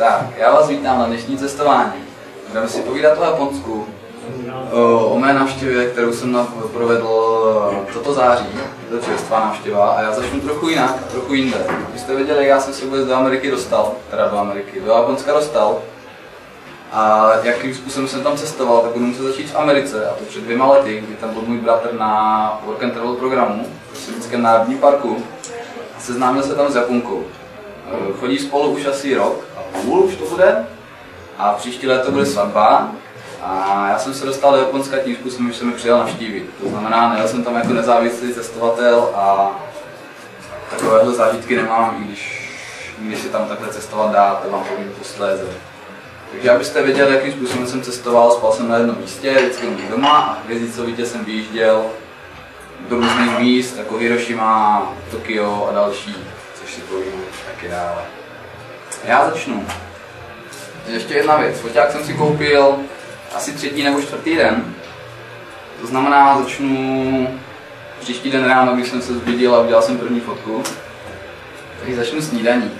Tak, já vás vítám na dnešní cestování. Budeme si povídat o Japonsku, o mé návštěvě, kterou jsem provedl toto září. Je to čerstvá návštěva a já začnu trochu jinak, trochu jinde. Když jste věděli, já jsem se vůbec do Ameriky dostal, do Japonska dostal. A jakým způsobem jsem tam cestoval, tak budu muset začít v Americe, a to před 2 lety, kdy tam byl můj bratr na Work and Travel programu v Sovětském národním parku. Seznámil se tam s Japonkou. Chodí spolu už asi rok a půl, už to bude. A příští léto bude svatba. A já jsem se dostal do Japonska tím způsobem, že jsem mi přijel navštívit. To znamená, nejel jsem tam jako nezávislý cestovatel a takovéhle zážitky nemám, i když si tam takhle cestovat dá, to vám povím posléze. Takže abyste věděli, jakým způsobem jsem cestoval, spal jsem na jednom místě, vždycky doma a hvězdicovitě jsem vyjížděl do různých míst, jako Hirošima, Tokio a další, což si povím taky dále. Já začnu. Ještě jedna věc, foťák jsem si koupil asi 3. nebo 4. den. To znamená, začnu příští den ráno, když jsem se zbudil a udělal jsem první fotku. Takže začnu snídaní.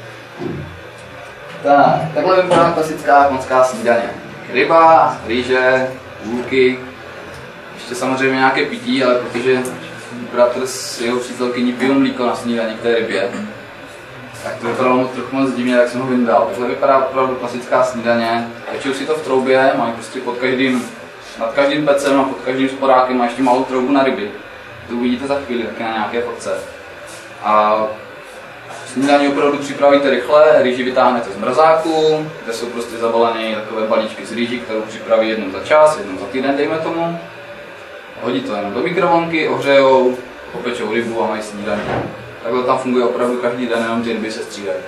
Tak, takhle vypadá klasická japonská snídaně. Ryba, rýže, bulky, ještě samozřejmě nějaké pití, ale protože bratr s jeho přítelkyní pijou mlíko na snídaní k té rybě, tak to vypadalo trochu moc divně, tak jsem ho vyndal. Takhle vypadá opravdu klasická snídaně. Pečou si to v troubě, mají prostě nad každým pecem a pod každým sporákem má ještě malou troubu na ryby. To uvidíte za chvíli, taky na nějaké fotce. A snídaní opravdu připravíte rychle, rýži vytáhnete z mrazáku, kde jsou prostě zabalené takové balíčky z rýží, kterou připraví jednou za čas, jednou za týden, dejme tomu. Hodí to jenom do mikrovlnky, ohřejou, popečou rybu a mají snídaní. Takhle tam funguje opravdu každý den, jenom ty ryby se střídají.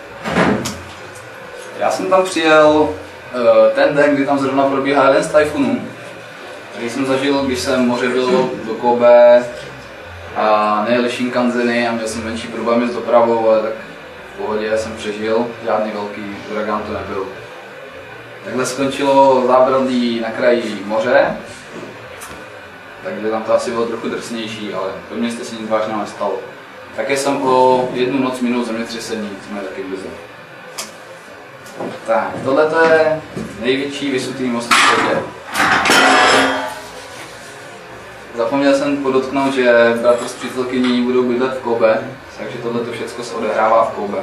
Já jsem tam přijel ten den, kdy tam zrovna probíhá jeden z tajfunů, který jsem zažil, když jsem moře byl do Kobe a nejeli Shinkanzeny a měl jsem menší problémy s dopravou, ale tak v pohodě jsem přežil, žádný velký uragán to nebyl. Takhle skončilo zábradlí na kraji moře, takže tam to asi bylo trochu drsnější, ale pro mě se nic vážného nestalo. Také jsem o 1 noc minul zemětřesení, jsme taky blizu. Tak, tohle je největší vysutý most v světě. Zapomněl jsem podotknout, že bratr s přítelkyní budou bydlet v Kobe, takže tohle všechno se odehrává v Kobe.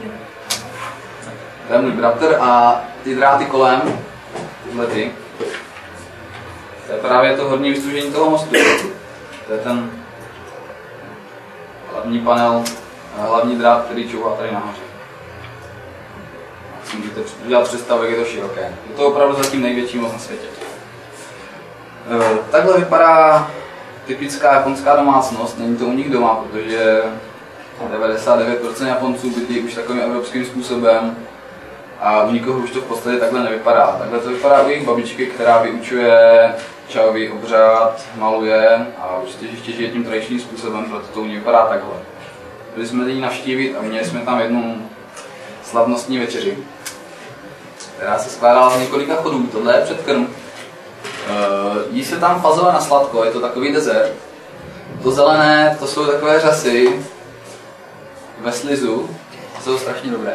To je můj bratr a ty dráty kolem, tyhle ty, to je právě to horní vystužení toho mostu. To je ten hlavní panel, hlavní drát, který čouvá tady nahoře. Si můžete udělat představu, jak je to široké. Je to opravdu zatím největší most na světě. Takhle vypadá typická japonská domácnost, není to u nich doma, protože 99% Japonců bydlí už takovým evropským způsobem a u nikoho už to v podstatě takhle nevypadá. Takhle to vypadá u jejich babičky, která vyučuje čajový obřad, maluje a prostě ještě žije tím tradičním způsobem, proto to u ní vypadá takhle. Byli jsme ji navštívit a měli jsme tam jednu slavnostní večeři, která se skládala z několika chodů. Tohle je předkrm. Jí se tam fazole na sladko, je to takový dezert. To zelené, to jsou takové řasy ve slizu, jsou strašně dobré.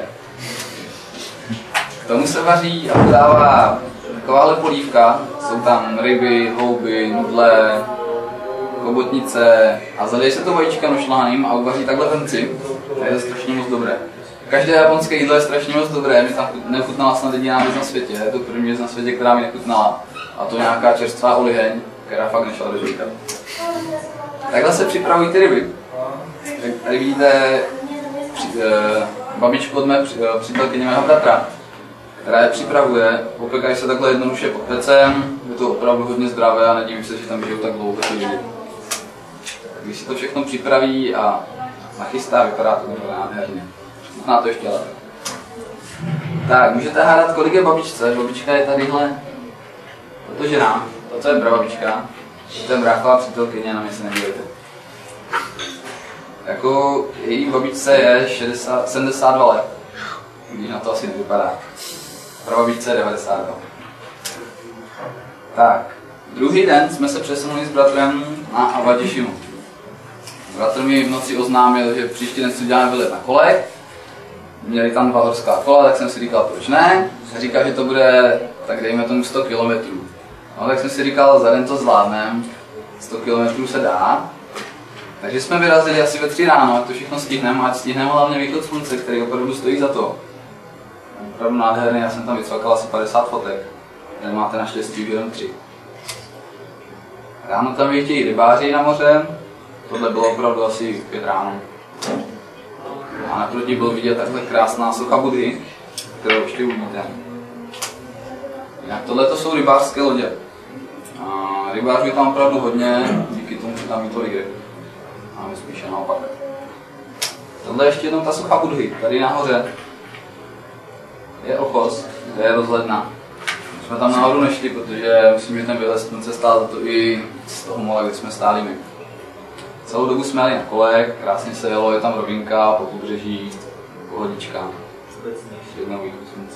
K tomu se vaří a podává takováhle polívka, jsou tam ryby, houby, nudle, chobotnice a zalije se to vajíčka nošlaným a uvaří takhle hrnci. To je strašně moc dobré. Každé japonské jídlo je strašně moc dobré, mi tam nechutnala snad jediná věc na světě, je to první věc na světě, která mi nechutnala. A to nějaká čerstvá oliheň, která fakt nešla do života. Takhle se připravují ty ryby. Tady vidíte babičku od mé přítelkyně mého bratra, která je připravuje. Opekají se takhle jednoduše pod pecem, je to opravdu hodně zdravé a nedivím se, že tam žijou tak dlouho ty lidi. Když si to všechno připraví a nachystá, vypadá to nádherně. Chutná to ještě lépe. Tak, můžete hádat, kolik je babičce. Babička je tadyhle. Toto žena, to je prababička, to je bráchová přítelkyně, na mě se nedívejte. Jako její babičce je 72 let, když na to asi nevypadá. Prababičce je 92. Tak, druhý den jsme se přesunuli s bratrem na Awajišimu. Bratr mi v noci oznámil, že příští den si uděláme výlet na kolech měli tam 2 horská kola, tak jsem si říkal, proč ne? Říkal, že to bude, tak dejme tomu 100 km. No tak jsem si říkal, za den to zvládnem, 100 km se dá. Takže jsme vyrazili asi ve 3 ráno, ať to všechno stihneme, ať stihneme hlavně východ slunce, který opravdu stojí za to. Opravdu nádherný, já jsem tam vycvakal asi 50 fotek, tady máte naštěstí jenom 3. Ráno tam vyjíždějí rybáři na moře, tohle bylo opravdu asi 5 ráno. A naproti bylo vidět takhle krásná socha Budhy, kterou ještě uvidíte. Tohle to jsou rybářské lodě. Rybářů je tam opravdu hodně, díky tomu, že tam je tolik ryb. Máme spíše naopak. Tohle ještě jednou ta socha Budhy, tady nahoře je ochos, kde je rozhledna. My jsme tam nahoru nešli, protože myslím, že ten výhled slunce stál za to i z toho mola, kde jsme stáli my. Celou dobu jsme jeli na kolech, krásně se jelo, je tam rovinka, po pobřeží, pohodička. Jednou východ slunce.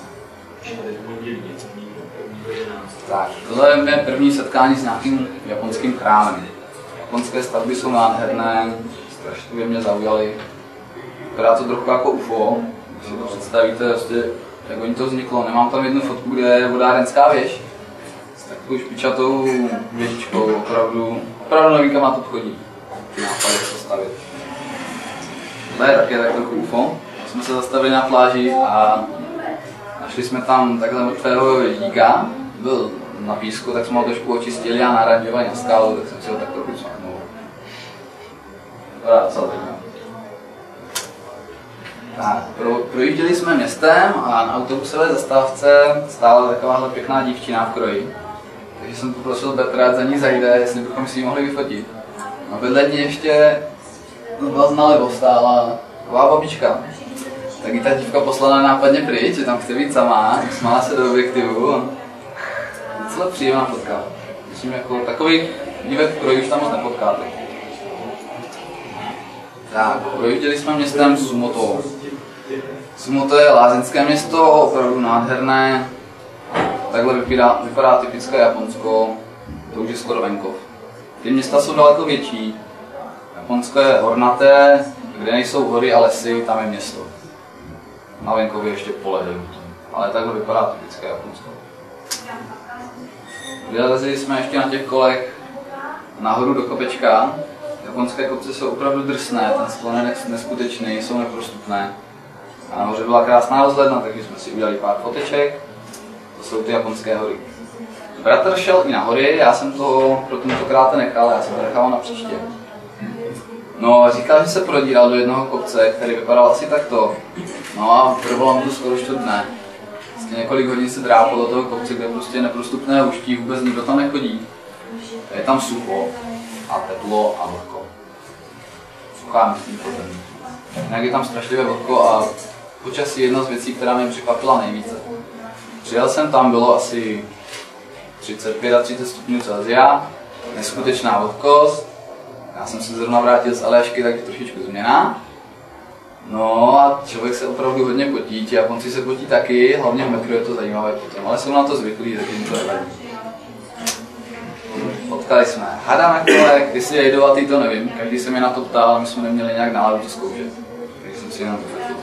Tak, tohle je mé první setkání s nějakým japonským krámem. Japonské stavby jsou nádherné, strašně mě zaujaly. Vypadá to trochu jako UFO, když si to představíte, prostě, jak oni to vzniklo. Nemám tam jednu fotku, kde je vodárenská věž s takovou špičatou věžičkou, opravdu novinka má to chodí. Nápady to stavit. Tohle je také tak trochu UFO. Jsme se zastavili na pláži a našli jsme tam takhle mrtvého ježdíka. Byl na písku, tak jsme ho trošku očistili a naranžovali na skálu, tak jsem si ho tak trochu cvaknul. Dobrá, co teď? Tak, projížděli jsme městem a na autobusové zastávce stála takováhle pěkná dívčina v kroji. Takže jsem poprosil Petra, ať za ní zajde, jestli bychom si ji mohli vyfotit. A vedle ní ještě nalevo stála taková babička. Tak ji ta dívka poslala nápadně pryč, že tam chce být sama, smála se do objektivu. Docela příjemná fotka. Myslím, jako takových dívek v kroji už tam moc nepotkáte. Tak, projížděli jsme městem Sumoto. Sumoto je lázeňské město, opravdu nádherné. Takhle vypadá typické Japonsko, to už je skoro venkov. Ty města jsou daleko větší. Japonsko je hornaté, kde nejsou hory a lesy, tam je město. Na venkově ještě pole, ale takhle vypadá typické Japonsko. Vylezli jsme ještě na těch kolech nahoru do kopečka. Japonské kopce jsou opravdu drsné, ten sklon je neskutečný, jsou neprostupné. A nahoře byla krásná rozhledna, takže jsme si udělali pár foteček. To jsou ty japonské hory. Bratr šel i na hory, já jsem to pro tentokrát nechal, já jsem to nechal na příště. No, říkal, že se prodíral do jednoho kopce, který vypadal asi takto. No a trvalo mu to skoro 4 dne. Vlastně několik hodin se drápal do toho kopce, kde prostě neprostupné úští, vůbec nikdo tam nechodí. Je tam sucho a teplo a vlhko. Suchá myslím pozemí. Jinak je tam strašlivé vlhko a počasí je jedna z věcí, která mě překvapila nejvíce. Přijel jsem tam, bylo asi 35 a 30 stupňů Celsia, neskutečná vlhkost. Já jsem se zrovna vrátil z Aljašky, takže trošičku změna. No a člověk se opravdu hodně potí, ti Japonci se potí taky, hlavně v metru je to zajímavé potom, ale jsou na to zvyklí, takže jim to nevadí. Potkali jsme hada na kolech, jestli je jedovatý, to nevím, každý se mě na to ptal, ale my jsme neměli nějak náladu to zkoušet, takže jsem si jenom vyfotil.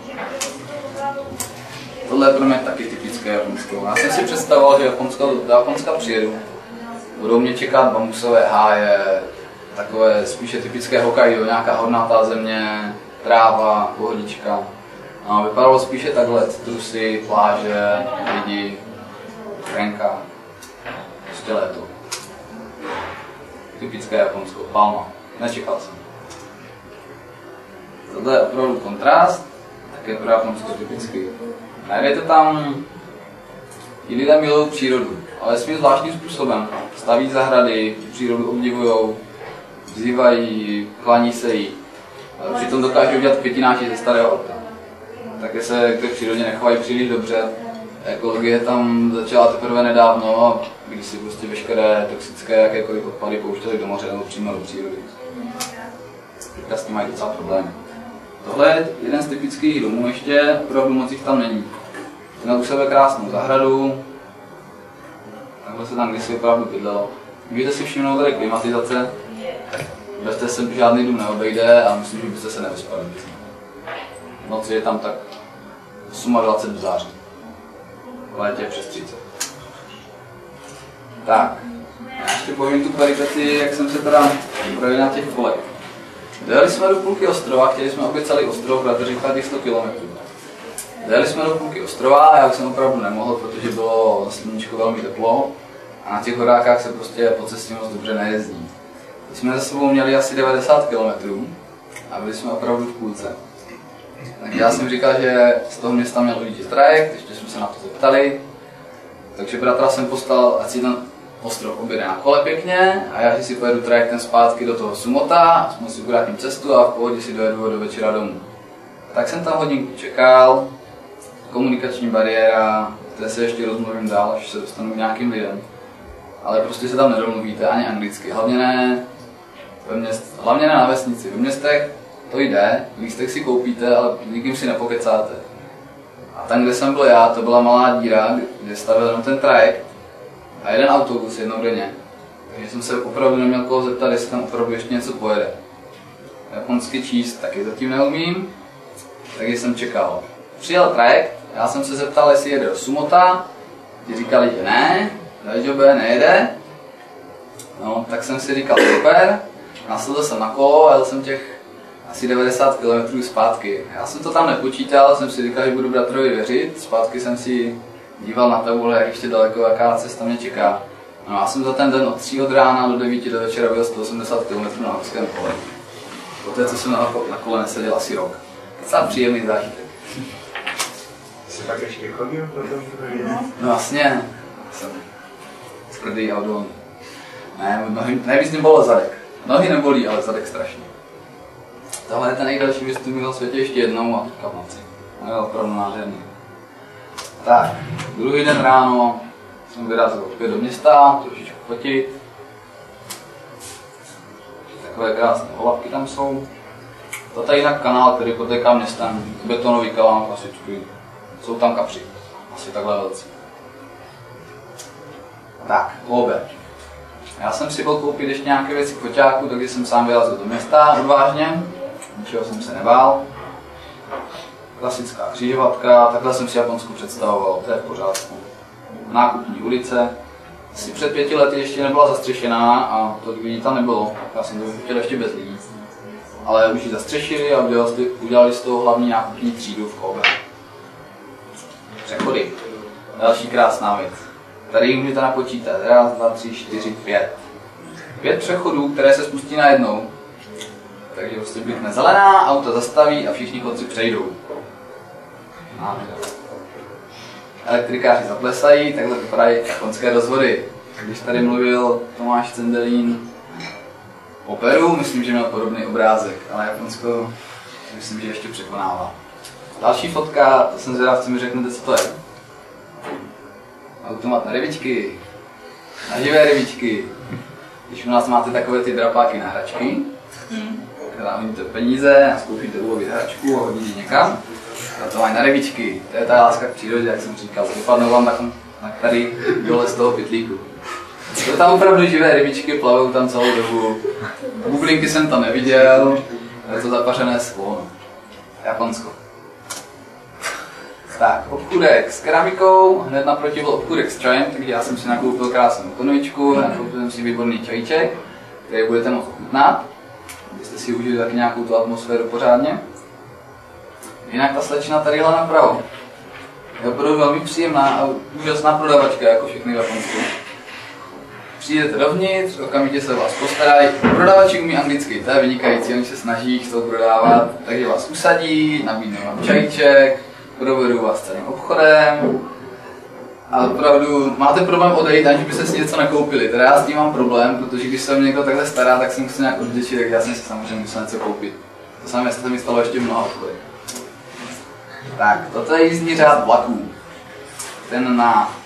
Tohle je pro mě taky typické Japonsko. Já jsem si představoval, že do Japonska přijedu, budou mě čekat bambusové háje, takové spíše typické Hokkaido, nějaká hornatá země, tráva, pohodička. No, vypadalo spíše takhle, citrusy, pláže, lidi, renka, prostě léto. Typické Japonsko, palma, nečekal jsem. Tohle je opravdu kontrast, také pro Japonsko typický. Najdete tam, i lidé milují přírodu, ale svým zvláštním způsobem. Staví zahrady, přírodu obdivujou, vzývají, klaní se jí. Přitom dokážou udělat květináči ze starého auta. Také se k té přírodě nechovají příliš dobře. Ekologie tam začala teprve nedávno, když si prostě veškeré toxické jakékoliv odpady pouštěli do moře nebo přímo do přírody. Teďka s tím mají docela problémy. Tohle je jeden z typických domů ještě, opravdu moc jich tam není. Měl u sebe krásnou zahradu, takhle se tam kdysi opravdu bydlelo. Můžete si všimnout tady klimatizace, bez té se žádný dům neobejde a myslím, že byste se nevyspali. V noci je tam tak 28 do září. V létě přes 30. Tak, já ještě povím tu peripety, jak jsem se teda projel na těch kolech. Dojeli jsme do půlky ostrova, chtěli jsme objet celý ostrov, protože říkala těch 100 km. Dojeli jsme do půlky ostrova, já už jsem opravdu nemohl, protože bylo sluníčko velmi teplo a na těch horákách se prostě po cestě moc dobře nejezdí. My jsme za sebou měli asi 90 km a byli jsme opravdu v půlce. Tak já jsem říkal, že z toho města měl ujít trajekt, ještě jsme se na to zeptali. Takže bratra jsem poslal, ať si ten ostrov objede na kole pěkně a já si pojedu trajektem zpátky do toho Sumota, jsme si ukrátím cestu a v pohodě si dojedu do večera domů. Tak jsem tam hodinku čekal, komunikační bariéra, které se ještě rozmluvím dál, až se dostanu k nějakým lidem. Ale prostě se tam nedomluvíte ani anglicky, hlavně ne na vesnici. Ve městech to jde, lístek si koupíte, ale nikým si nepokecáte. A tam, kde jsem byl já, to byla malá díra, kde stavil jenom ten trajekt a jeden autobus jednou denně. Takže jsem se opravdu neměl koho zeptat, jestli tam opravdu ještě něco pojede. Japonsky číst taky zatím neumím, takže jsem čekal. Přijel trajekt, já jsem se zeptal, jestli jede do Sumota, ti říkali, že ne, Dajobe nejede. No, tak jsem si říkal super, nasedl jsem na kolo a jel jsem těch asi 90 km zpátky. Já jsem to tam nepočítal, jsem si říkal, že budu bratrovi věřit. Zpátky jsem si díval na tabule, jak ještě daleko, jaká cesta mě čeká. No, já jsem za ten den od 3 od rána do 9 do večera byl 180 km na horském kole. Poté, co jsem na kole neseděl asi rok. Docela příjemný zážitek. Jsi pak ještě chodil pro to? No vlastně, jsem tvrdý a odolný. Ne, nejvíc mě bylo zadek. Nohy nebolí, ale zadek strašně. Tohle je ten nejdelší výstup na světě ještě jednou a teďka v noci. No je opravdu nádherný. Tak, druhý den ráno jsem vyrazil opět do města, trošičku fotit. Takové krásné olapky tam jsou. Toto je jinak kanál, který potéká městem, betonový kanál klasický. Jsou tam kapři, asi takhle velcí. Tak, Kobe. Já jsem si byl koupit ještě nějaké věci k foťáku, takže jsem sám vyrazil do města odvážně. Ničeho jsem se nebál. Klasická křižovatka, takhle jsem si Japonsku představoval, to je v pořádku. Nákupní ulice. Asi před 5 lety ještě nebyla zastřešená a to lidí tam nebylo. Já jsem to chtěl ještě bez lidí. Ale už ji zastřešili a udělali z toho hlavní nákupní třídu v Kobe. Přechody. Další krásná věc. Tady můžete napočítat. 1, 2, 3, 4, 5. 5 přechodů, které se spustí najednou. Takže prostě blikne zelená, auto zastaví a všichni chodci přejdou. Elektrikáři zaplesají, takhle vypadají japonské rozvody. Když tady mluvil Tomáš Cendelín o Peru, myslím, že měl podobný obrázek, ale Japonsko myslím, že ještě překonává. Další fotka, to jsem zvědav, co mi řeknete, co to je. Automat na rybičky, na živé rybičky. Když u nás máte takové ty drapáky na hračky, dávíte peníze a zkoušíte ulovit hračku a hodíte někam. A to mají na rybičky, to je ta láska k přírodě, jak jsem říkal, vypadnou vám na tady dole z toho pytlíku. To tam opravdu živé rybičky, plavou tam celou dobu. Bublinky jsem tam neviděl, je to zapařené sklo. Japonsko. Tak, obchůdek s keramikou, hned naproti byl obchůdek s čajem, takže já jsem si nakoupil krásnou konvičku, nakoupil jsem si výborný čajíček, který budete moct ochutnat, abyste si užili taky nějakou tu atmosféru pořádně. Jinak ta slečna tadyhle napravo. Je opravdu velmi příjemná a úžasná prodavačka, jako všechny v Japonsku. Přijdete dovnitř, okamžitě se vás postarají. Prodavači umí anglicky, to je vynikající, oni se snaží, chcou prodávat, takže vás usadí, nabídnou vám čajíček, provedou vás celým obchodem. A opravdu máte problém odejít, aniž byste si něco nakoupili. Teda já s tím mám problém, protože když se mě někdo takhle stará, tak si musím nějak odděčit, tak já jsem si samozřejmě musel něco koupit. To samé se mi stalo ještě v mnoha obchodech. Tak, toto je jízdní řád vlaků. Ten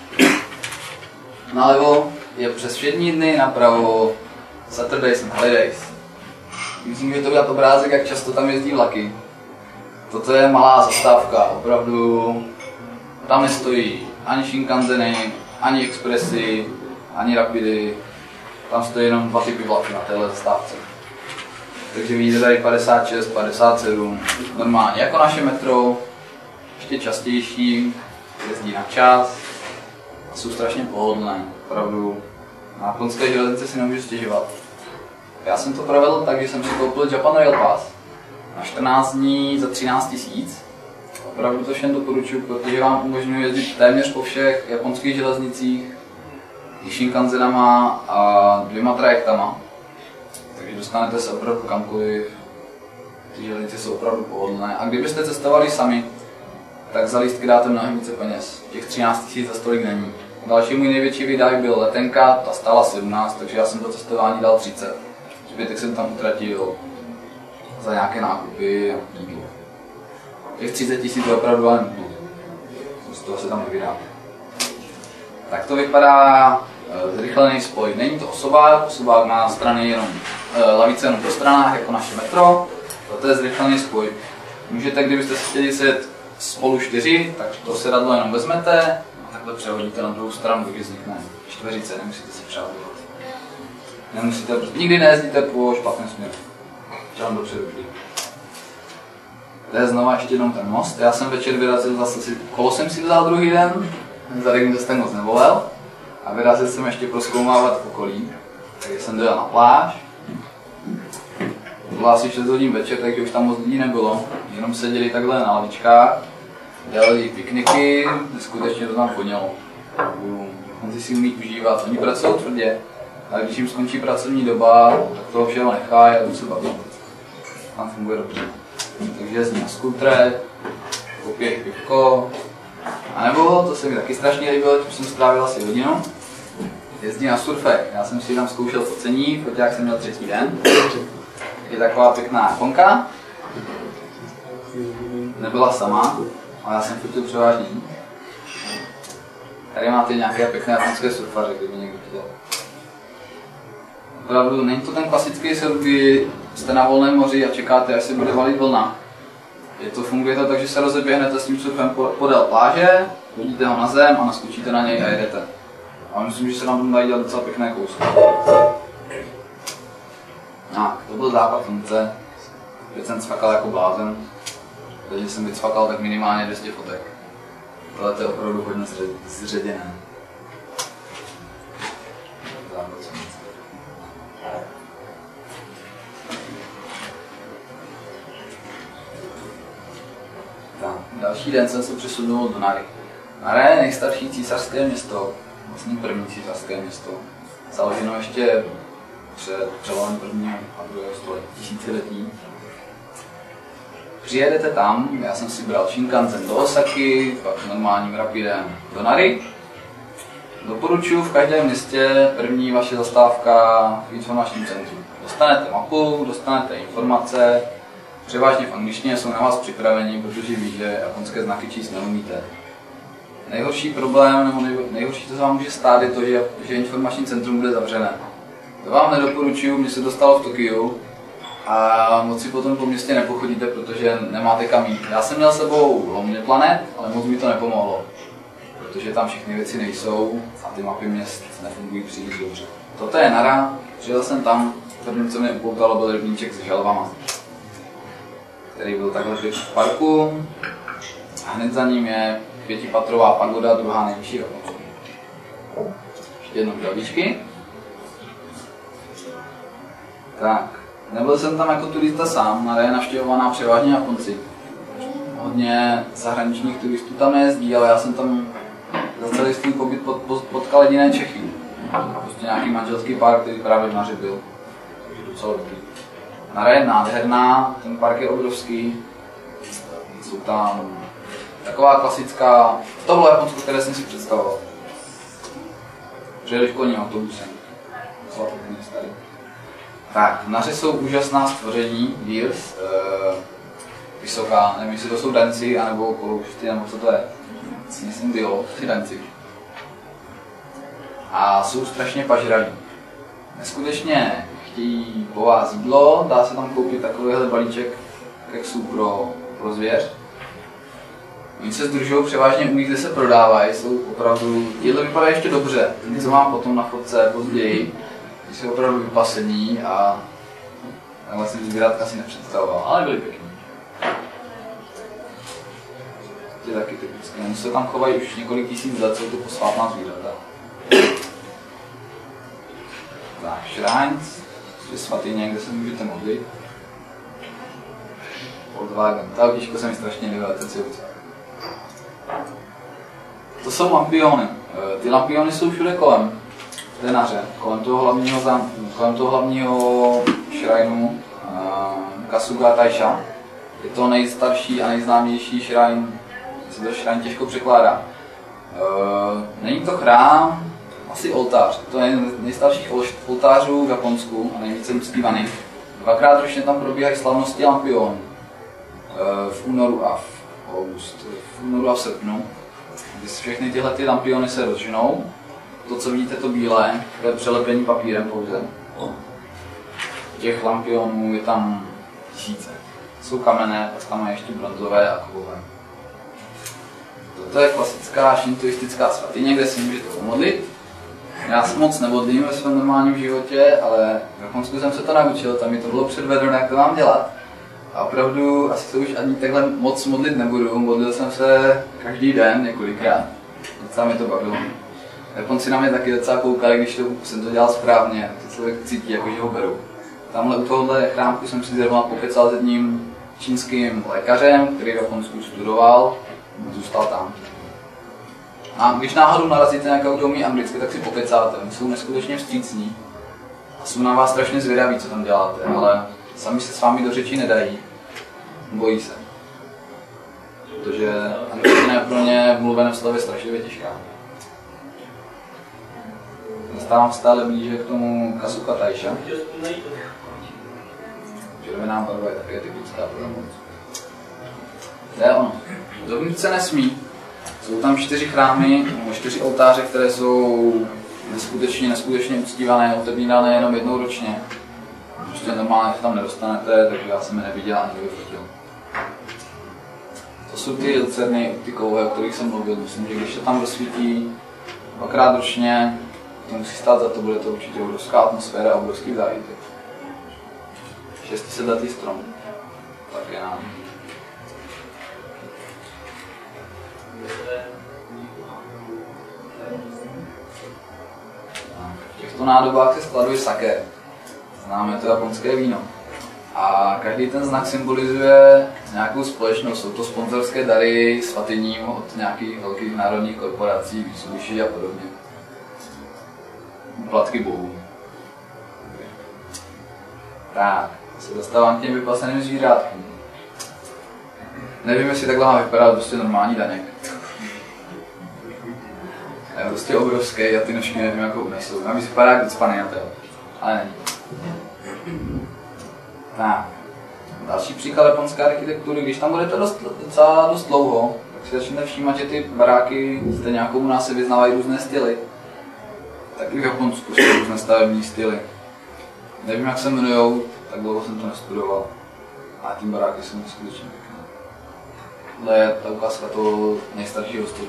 nalevo je přes všední dny, napravo Saturdays and Holidays. Myslím, že to udělat obrázek, jak často tam jezdí vlaky. Toto je malá zastávka, opravdu tam nestojí ani Shinkanseny, ani expressy, ani rapidy. Tam stojí jenom 2 typy vlaků na téhle zastávce. Takže vidíte tady 56, 57, normálně jako naše metro. ještě častější, jezdí na čas a jsou strašně pohodlné, opravdu. Na japonské železnici si nemůžu stěžovat. Já jsem to provedl tak, že jsem si koupil Japan Rail Pass na 14 dní za 13 000. Opravdu to všem doporučuji, protože vám umožňuje jezdit téměř po všech japonských železnicích, Shinkansenama a 2 trajektama. Takže dostanete se opravdu kamkoliv. Ty železnice jsou opravdu pohodlné. A kdybyste cestovali sami, tak za lístky dáte mnohem více peněz. Těch 13 000 za stolik není. Další můj největší výdaj byl letenka, ta stála 17, takže já jsem do cestování dal 30. Zbytek jsem tam utratil za nějaké nákupy a jídlo. Těch 30 000 to opravdu ale nebudu. Z toho se tam nevydá. Tak to vypadá zrychlený spoj. Není to osobák má strany jenom lavice jenom po stranách, jako naše metro. To je zrychlený spoj. Můžete, kdybyste si chtěli sedět spolu 4, tak to sedadlo jenom vezmete a takhle přehodíte na druhou stranu, když vznikne čtveřice, nemusíte se přávat. Nemusíte, nikdy nejezdíte po špatném směru. Čelem dopředu vždy. To je znova ještě jenom ten most. Já jsem večer vyrazil zase, kolo jsem si vzal druhý den, zadek mi zase moc nebolel a vyrazil jsem ještě prozkoumávat okolí. Takže jsem dojel na pláž. Bylo asi 6 hodin večer, takže už tam moc lidí nebylo. Jenom seděli takhle na lavičkách, dělali pikniky, skutečně to tam vonělo. Konci si umí užívat, oni pracují tvrdě, ale když jim skončí pracovní doba, tak toho všeho nechají a jdu se bavit. Tam funguje dobře. Takže jezdí na skutrech, popije pivko, a nebo, to se mi taky strašně líbilo, tím jsem strávil asi hodinu, jezdí na surfech. Já jsem si tam zkoušel focení, foťák jsem měl 3. den. Je taková pěkná Japonka. Nebyla sama, ale já jsem fotil převážně. Tady máte nějaké pěkné japonské surfaře, kdyby někdo chtěl. Opravdu není to ten klasický surf, kdy jste na volném moři a čekáte, až se bude valit vlna. Funguje to tak, že se rozeběhnete s tím surfem podél pláže, hodíte ho na zem a naskočíte na něj a jedete. A myslím, že se nám tam dají dělat docela pěkné kousky. Tak, to byl západ slunce. Teď jsem cvakal jako blázen. Když jsem vycvakal tak minimálně 200 fotek. Tohle je opravdu hodně zředěné. Západ slunce. Tak, další den jsem se přesunul do Nary. Nara je nejstarší císařské město, vlastně první císařské město. Založeno ještě před přelomem 1. a 2. století, tisíciletí. Přijedete tam, já jsem si bral Shinkansen do Osaky, pak normálním rapidem do Nary. Doporučuji v každém městě první vaše zastávka v informačním centru. Dostanete mapu, dostanete informace, převážně v angličtině jsou na vás připraveni, protože ví, že japonské znaky číst neumíte. Nejhorší problém, nebo nejhorší, co se vám může stát, je to, že informační centrum bude zavřené. To vám nedoporučuju, mně se dostalo v Tokiu a moc si potom po městě nepochodíte, protože nemáte kam jít. Já jsem měl s sebou Lonely Planet, ale moc mi to nepomohlo, protože tam všechny věci nejsou a ty mapy měst nefungují příliš dobře. Toto je Nara, přijel jsem tam, první, co mě upoutalo, byl rybníček s želvama, který byl takhle v parku a hned za ním je 5patrová pagoda, druhá nejvyšší Japonska. Ještě jednou želvičky. Tak, nebyl jsem tam jako turista sám, Nara je navštěvovaná převážně Japonci. Hodně zahraničních turistů tam jezdí, ale já jsem tam za celý svůj pobyt potkal jediné Čechy. Prostě nějaký manželský pár, který právě v Naře byl. Takže docela dobrý. Nara je nádherná, ten park je obrovský. Jsou tam taková klasická, to bylo Japonsko, které jsem si představoval. Přijedeš koním autobusem. Docela pěkný starý. Tak, v Naře jsou úžasná stvoření, Deers, vysoká, nevím, jestli to jsou danci, anebo koloušty, nebo co to je. Myslím, ty danci. A jsou strašně pažraví. Neskutečně chtějí po vás jídlo, dá se tam koupit takovýhle balíček keksů pro zvěř. Oni se sdružují převážně u nich, kde se prodávají, jsou opravdu, jídlo vypadá ještě dobře, co mám potom na fotce později. Jsou opravdu vypasení a takhle jsem zvířátka si nepředstavoval, ale byli pěkní. je taky typické. Oni se tam chovají už několik tisíc let, jsou to posvátná zvířata. Tak, shrines, je svatyně, kde se můžete modlit. Volkswagen, ta autíčko se mi strašně líbila, ten si to jsou lampiony. Ty lampiony jsou všude kolem. V té naře, kolem toho hlavního shrinu Kasuga Taisha. Je to nejstarší a nejznámější shrine, se to shrine těžko překládá. Není to chrám, asi oltář. To je nejstarších oltářů v Japonsku a nejvíce uctívaných. Dvakrát ročně tam probíhají slavnosti lampionů. V únoru a v srpnu. Když všechny tyhle ty lampiony se rozženou, to, co vidíte, to bílé, to je přelepení papírem pouze. Těch lampionů je tam tisíce. Jsou kamenné, pak tam je ještě bronzové a kovové. Toto je klasická šintoistická svatyně, kde si můžete pomodlit. Já se moc nemodlím ve svém normálním životě, ale v Japonsku jsem se to naučil, tam mi to bylo předvedeno, jak to mám dělat. A opravdu asi se už ani takhle moc modlit nebudu, modlil jsem se každý den několikrát. Docela mi to bavilo. Japonci na mě taky docela koukali, když jsem to dělal správně, to člověk cítí, jako že ho berou. Tamhle u tohohle chrámku jsem si zrovna pokecal s jedním čínským lékařem, který v Japonsku studoval, zůstal tam. A když náhodou narazíte na někoho, kdo umí anglicky, tak si pokecáte, oni jsou neskutečně vstřícní. A jsou na vás strašně zvědaví, co tam děláte, ale sami se s vámi do řeči nedají. Bojí se. Protože angličtina je pro ně v mluveném slově strašlivě těžká. Dostávám stále blíže k tomu Kasuga Taisha. Červená barva je také typická pro Japonce. To je ono. Dovnitř se nesmí. Jsou tam 4 chrámy, 4 oltáře, které jsou neskutečně uctívané, otevírané jenom jednou ročně. Prostě normálně se tam nedostanete, takže já jsem je neviděl ani nevyfotil. To jsou ty lucerny optikové, o kterých jsem mluvil. Myslím, že když se tam rozsvítí 2krát ročně, to musí stát za to, bude to určitě obrovská atmosféra a obrovský zážitek. 600letý strom. Tak je nám. V těchto nádobách se skladuje sake. Známe to japonské víno. A každý ten znak symbolizuje nějakou společnost. Jsou to sponzorské dary svatyním od nějakých velkých národních korporací, Mitsubishi a podobně. Platky bohů. Tak, se dostávám k těm vypaseným zvířátkům. Nevím, jestli takhle má vypadat prostě normální daněk. Je prostě obrovský a ty nožky nevím, jakou unesou. Navíc vypadá jak docpaný na to, ale není. Tak, další příklad japonské architektury. Když tam budete docela dost dlouho, tak si začnete všímat, že ty baráky zde nějakou u nás se vyznávají různé styly. Taky v Japonsku jsou různé stavební styly. Nevím, jak se jmenujou, tak dlouho jsem to nestudoval. A ty baráky jsou skutečně pěkné. Tohle je ta ukázka toho nejstaršího stylu.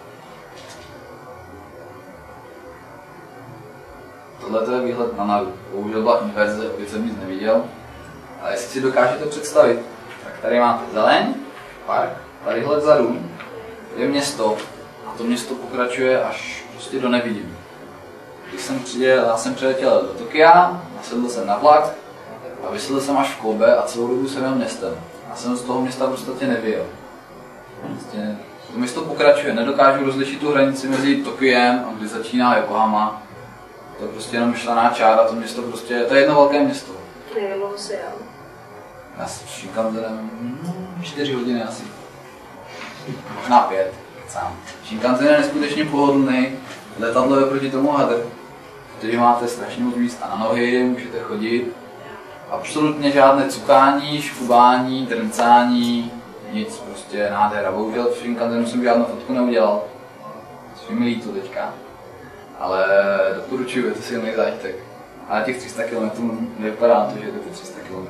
Tohle je výhled na Naru. Bohužel byla inverze, opět jsem nic neviděl. Ale jestli si dokážete představit, tak tady máte zeleň, park, tadyhle vzadu je město. A to město pokračuje až prostě do nevidím. Když já jsem přiletěl do Tokia, nasedl jsem na vlak a vysedl jsem až v Kobe a celou dobu jsem jel městem. Já jsem z toho města prostě nevyjel. Prostě to město pokračuje, nedokážu rozlišit tu hranici mezi Tokiem a kdy začíná Yokohama. To je prostě jenom myšlená čára, to město prostě, to je jedno velké město. Nejelo se jel. Já s Shinkansenem 4 hodiny asi. Možná 5, sám. Shinkansen je neskutečně pohodlný, letadlo je proti tomu hadr. Protože máte strašně moc místa na nohy, můžete chodit. Absolutně žádné cukání, škubání, drncání, nic, prostě nádhera. Bohužel v Shinkansenu jsem žádnou fotku neudělal. Je mi líto teďka. Ale doporučuji, je to silný zážitek. Ale těch 300 km nevypadá na to, že je to 300 km.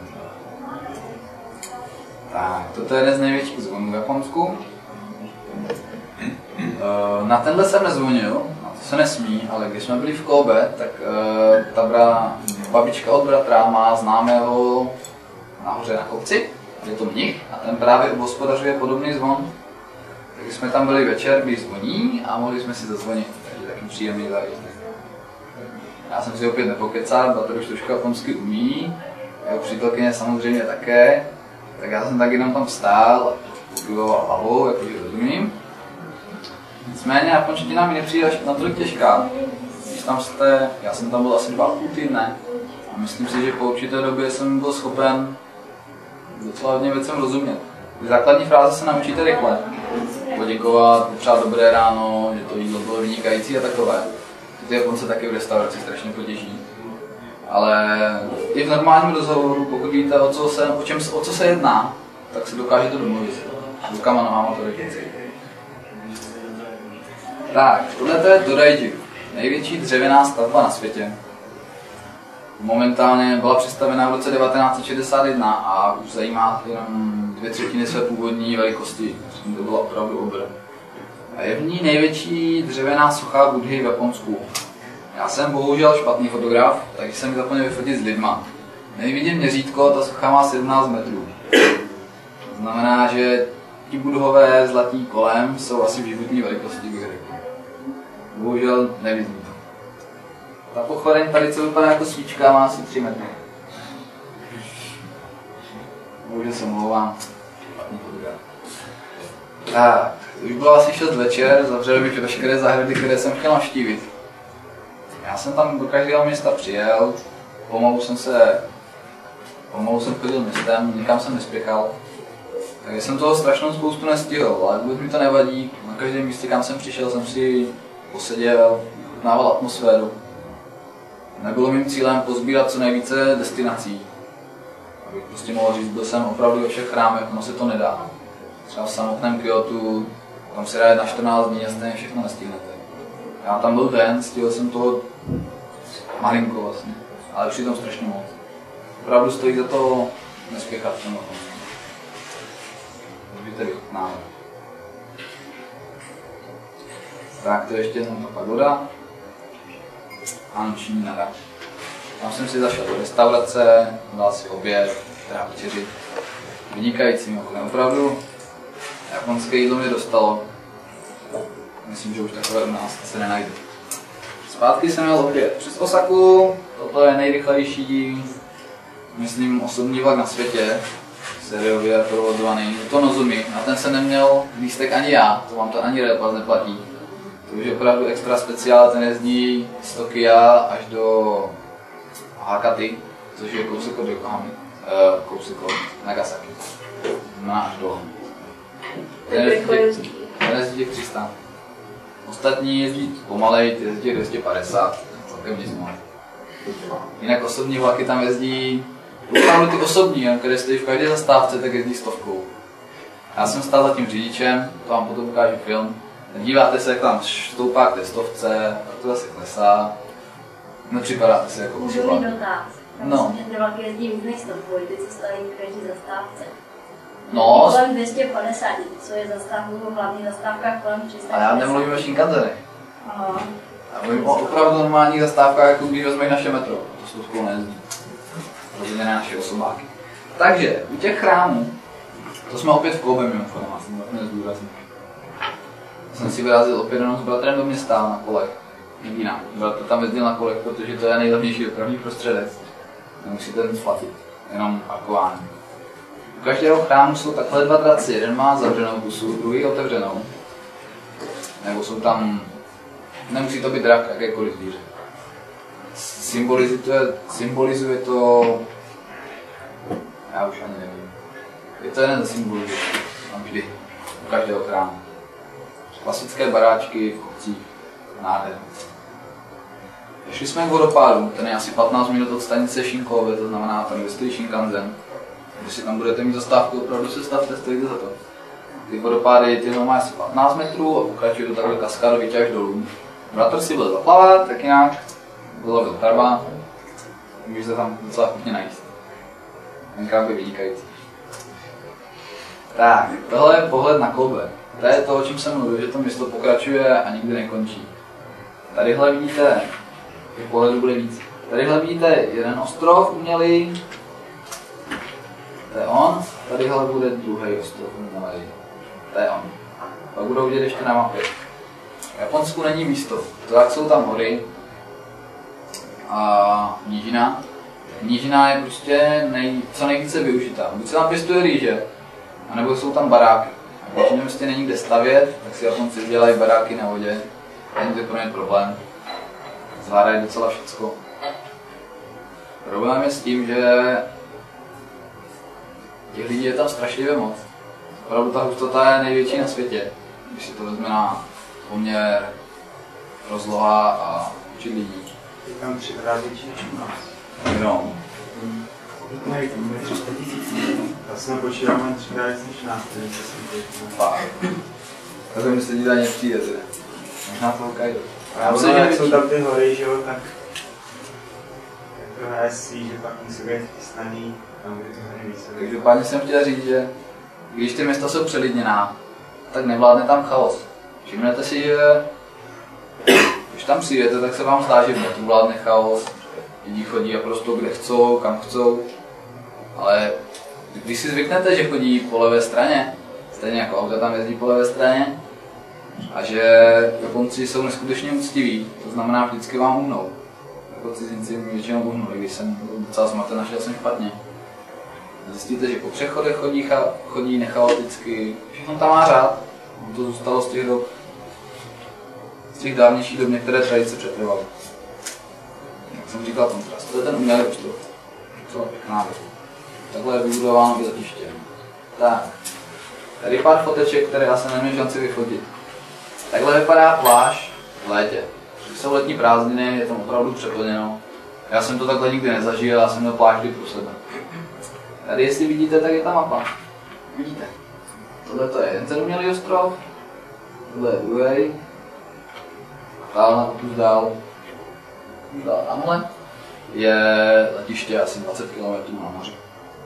Tak, toto je jeden z největších zvonů v Japonsku. Na tenhle jsem nezvonil, na to se nesmí, ale když jsme byli v Kobe, tak ta babička od bratra má známého nahoře na kopci, je to mnich, a ten právě obhospodařuje podobný zvon. taky jsme tam byli večer, když zvoní a mohli jsme si zazvonit, takže taky příjemný zážitek. Já jsem si opět nepokecal, Bratr už trošku japonsky umí, jeho přítelkyně samozřejmě také, tak já jsem tak jenom tam stál a pokyvoval hlavou, jakože rozumím. Nicméně japonština mi nepřijde až natolik těžká. Když tam jste, já jsem tam byl asi 2,5 týdne a myslím si, že po určité době jsem byl schopen docela hodně věcem rozumět. Ty základní fráze se naučíte rychle. Poděkovat, třeba dobré ráno, že to jídlo bylo vynikající a takové. Ty Japonce taky v restauraci strašně potěší. Ale i v normálním rozhovoru, pokud víte, o co se jedná, tak se dokážete domluvit. Rukama, nohama to dokonce. Tak, tohle to je Toraiji, největší dřevěná stavba na světě. Momentálně byla přistavená v roce 1961 a už zajímá jenom 2/3 své původní velikosti. To bylo opravdu obr. A je v ní největší dřevěná socha Buddhy v Japonsku. Já jsem bohužel špatný fotograf, takže jsem ji zapomněl vyfotit s lidma. Nejvidím měřítko, ta socha má 17 metrů. To znamená, že ti budhové zlatí kolem jsou asi v životní velikosti, bych řekl. Bohužel nevidím to. Ta pochodeň tady, co vypadá jako svíčka, má asi 3 metry. Bohužel se omlouvám. Špatný fotograf. Tak, už bylo asi 6 večer, zavřeli bych veškeré zahrady, které jsem chtěl navštívit. Já jsem tam do každého města přijel, pomalu jsem chodil městem, nikam jsem nespěchal. Takže jsem toho strašnou spoustu nestihl, ale vůbec mi to nevadí. Na každém místě, kam jsem přišel, jsem si poseděl, chutnával atmosféru. Nebylo mým cílem pozbírat co nejvíce destinací. Abych prostě mohl říct, byl jsem opravdu ve všech chrámech, ono se to nedá. Třeba v samotném Kyotu, tam se dá jet na 14 dní a stejně všechno nestihnete. Já tam byl den, stihl jsem toho malinko vlastně, ale přitom strašně moc. Opravdu stojí za to nespěchat v tomhle. Můžete vychutnávat. Tak to je ještě jedna pagoda. A noční nada. Tam jsem si zašel do restaurace, dal si oběd, teda večeři. Vynikající mimochodem, opravdu. Japonské jídlo mě dostalo. Myslím, že už takové u nás se nenajde. Zpátky jsem měl opět přes Osaku. Toto je nejrychlejší, myslím, osobní vlak na světě. Sériově provozovaný. To Nozomi. Na ten jsem neměl lístek ani já, to vám to ani Redpass neplatí. To už je opravdu extra speciál, ten jezdí z Tokia až do Hakati, což je kousek od Yokohamy, kousek od Nagasaki. No až do. Ten jezdí těch 300. Ostatní jezdí pomalej, ty jezdí 250, celkem nic moc. Jinak osobní vlaky tam jezdí, opravdu ty osobní, které stojí v každé zastávce, tak jezdí 100. Já jsem stál za tím řidičem, to vám potom ukážu film. Díváte se, jak tam stoupá k té 100, a to zase klesá. Nepřipadáte se jako osoba. Můžu mít dotaz. No. Ty vlaky jezdí víc než 100, ty co staví v každé zastávce. No. Kolem 250, co je zastávka, hlavní zastávka kolem 300. A já nemluvím o Shinkansenech. Aha. Já mluvím o opravdu normálních zastávkách, jako když vezmeš naše metro. To jsou spolu nejezdí. Rozhodně ne naše osobáky. Takže u těch chrámů, to jsme opět v Kobe mimochodem, já jsem to nezdůraznil. Jsem si vyrazil opět jenom s bratrem do města na kolech. Jediná. Bratr tam jezdil na kolech, protože to je nejlevnější dopravní prostředek. Nemusíte nic platit, jenom parkování. U každého chrámu jsou takhle 2 draci, jeden má zavřenou pusu, druhý otevřenou. Nebo jsou tam, nemusí to být drak, jakékoliv zvíře. Symbolizuje to, já už ani nevím. Je to jeden ze symbolů, tam vždy, u každého chrámu. Klasické baráčky v kopcích, nádherné. Šli jsme k vodopádu, ten je asi 15 minut od stanice Shinkobe, to znamená tam, kde stojí Shinkansen. Když si tam budete mít zastávku, opravdu se stavte, stojíte za to. Ty vodopády ty má asi 15 metrů a pokračují to takhle kaskádovitě až dolů. Bratr si byl zaplavat, tak nějak, bylo to tarba, můžeš se tam docela chutně najíst. Ten krám je vynikající. Tak, tohle je pohled na Kobe. To je to, o čem jsem mluvil, že to město pokračuje a nikdy nekončí. Tadyhle vidíte, těch pohledů bude víc. Tadyhle vidíte jeden ostrov umělý, to je on, tadyhle bude druhý ostrov umělý, to je on. Pak budou vidět ještě na mapě. V Japonsku není místo, tak jsou tam hory a nížina. Nížina je prostě co nejvíce využitá. Buď se tam pěstuje rýže, anebo jsou tam baráky. A když prostě není kde stavět, tak si Japonci dělají baráky na vodě. Není to pro ně problém. Zvládají docela všecko. Problém je s tím, že těch lidí je tam strašlivě moc. Opravdu ta hustota je největší na světě, když si to vezme na poměr, rozloha a počet lidí. Je tam 3krát větší než u nás. No. Ne, tam je 300 000. Já jsem počítal, mám 3krát víc než nás, tedy se Fakt. Tak mi se dívat nepřijde teda. Možná to Hokkaido. A ono, jak jsou tam ty hory, že jo, tak to hezcí, že pak musí být chystaný, tam kde to hory více. Každopádně jsem chtěl říct, že když ty města jsou přelidněná, tak nevládne tam chaos. Všimnete si, že když tam přijdete, tak se vám zdá, že tu vládne chaos. Lidi chodí a prostě kde chcou, kam chcou. Ale když si zvyknete, že chodí po levé straně, stejně jako auta tam jezdí po levé straně, a že Japonci jsou neskutečně úctiví, to znamená vždycky vám uhnou. Jako cizinci mi většinou uhnuli, když jsem docela zmaten, našel jsem špatně. Zjistíte, že po přechodech chodí nechaoticky, všechno tam má řád. To zůstalo z těch dávnějších dob, některé tradice přetrvaly. Jak jsem říkal, kontrast. To je ten umělý ostrov. Co pěkná věc. Takhle je vybudováno i letiště. Tak. Tady pár foteček, které já jsem neměl šanci vyfotit. Takhle vypadá pláž v létě. Jsou letní prázdniny, je tam opravdu přeplněno. Já jsem to takhle nikdy nezažil, já jsem měl pláž vždy pro sebe. Tady jestli vidíte, tak je ta mapa. Vidíte. Tohle to je ten umělý ostrov. Tohle je druhý. Dál na kus dál. Dál tamhle. Je letiště asi 20 km na moři.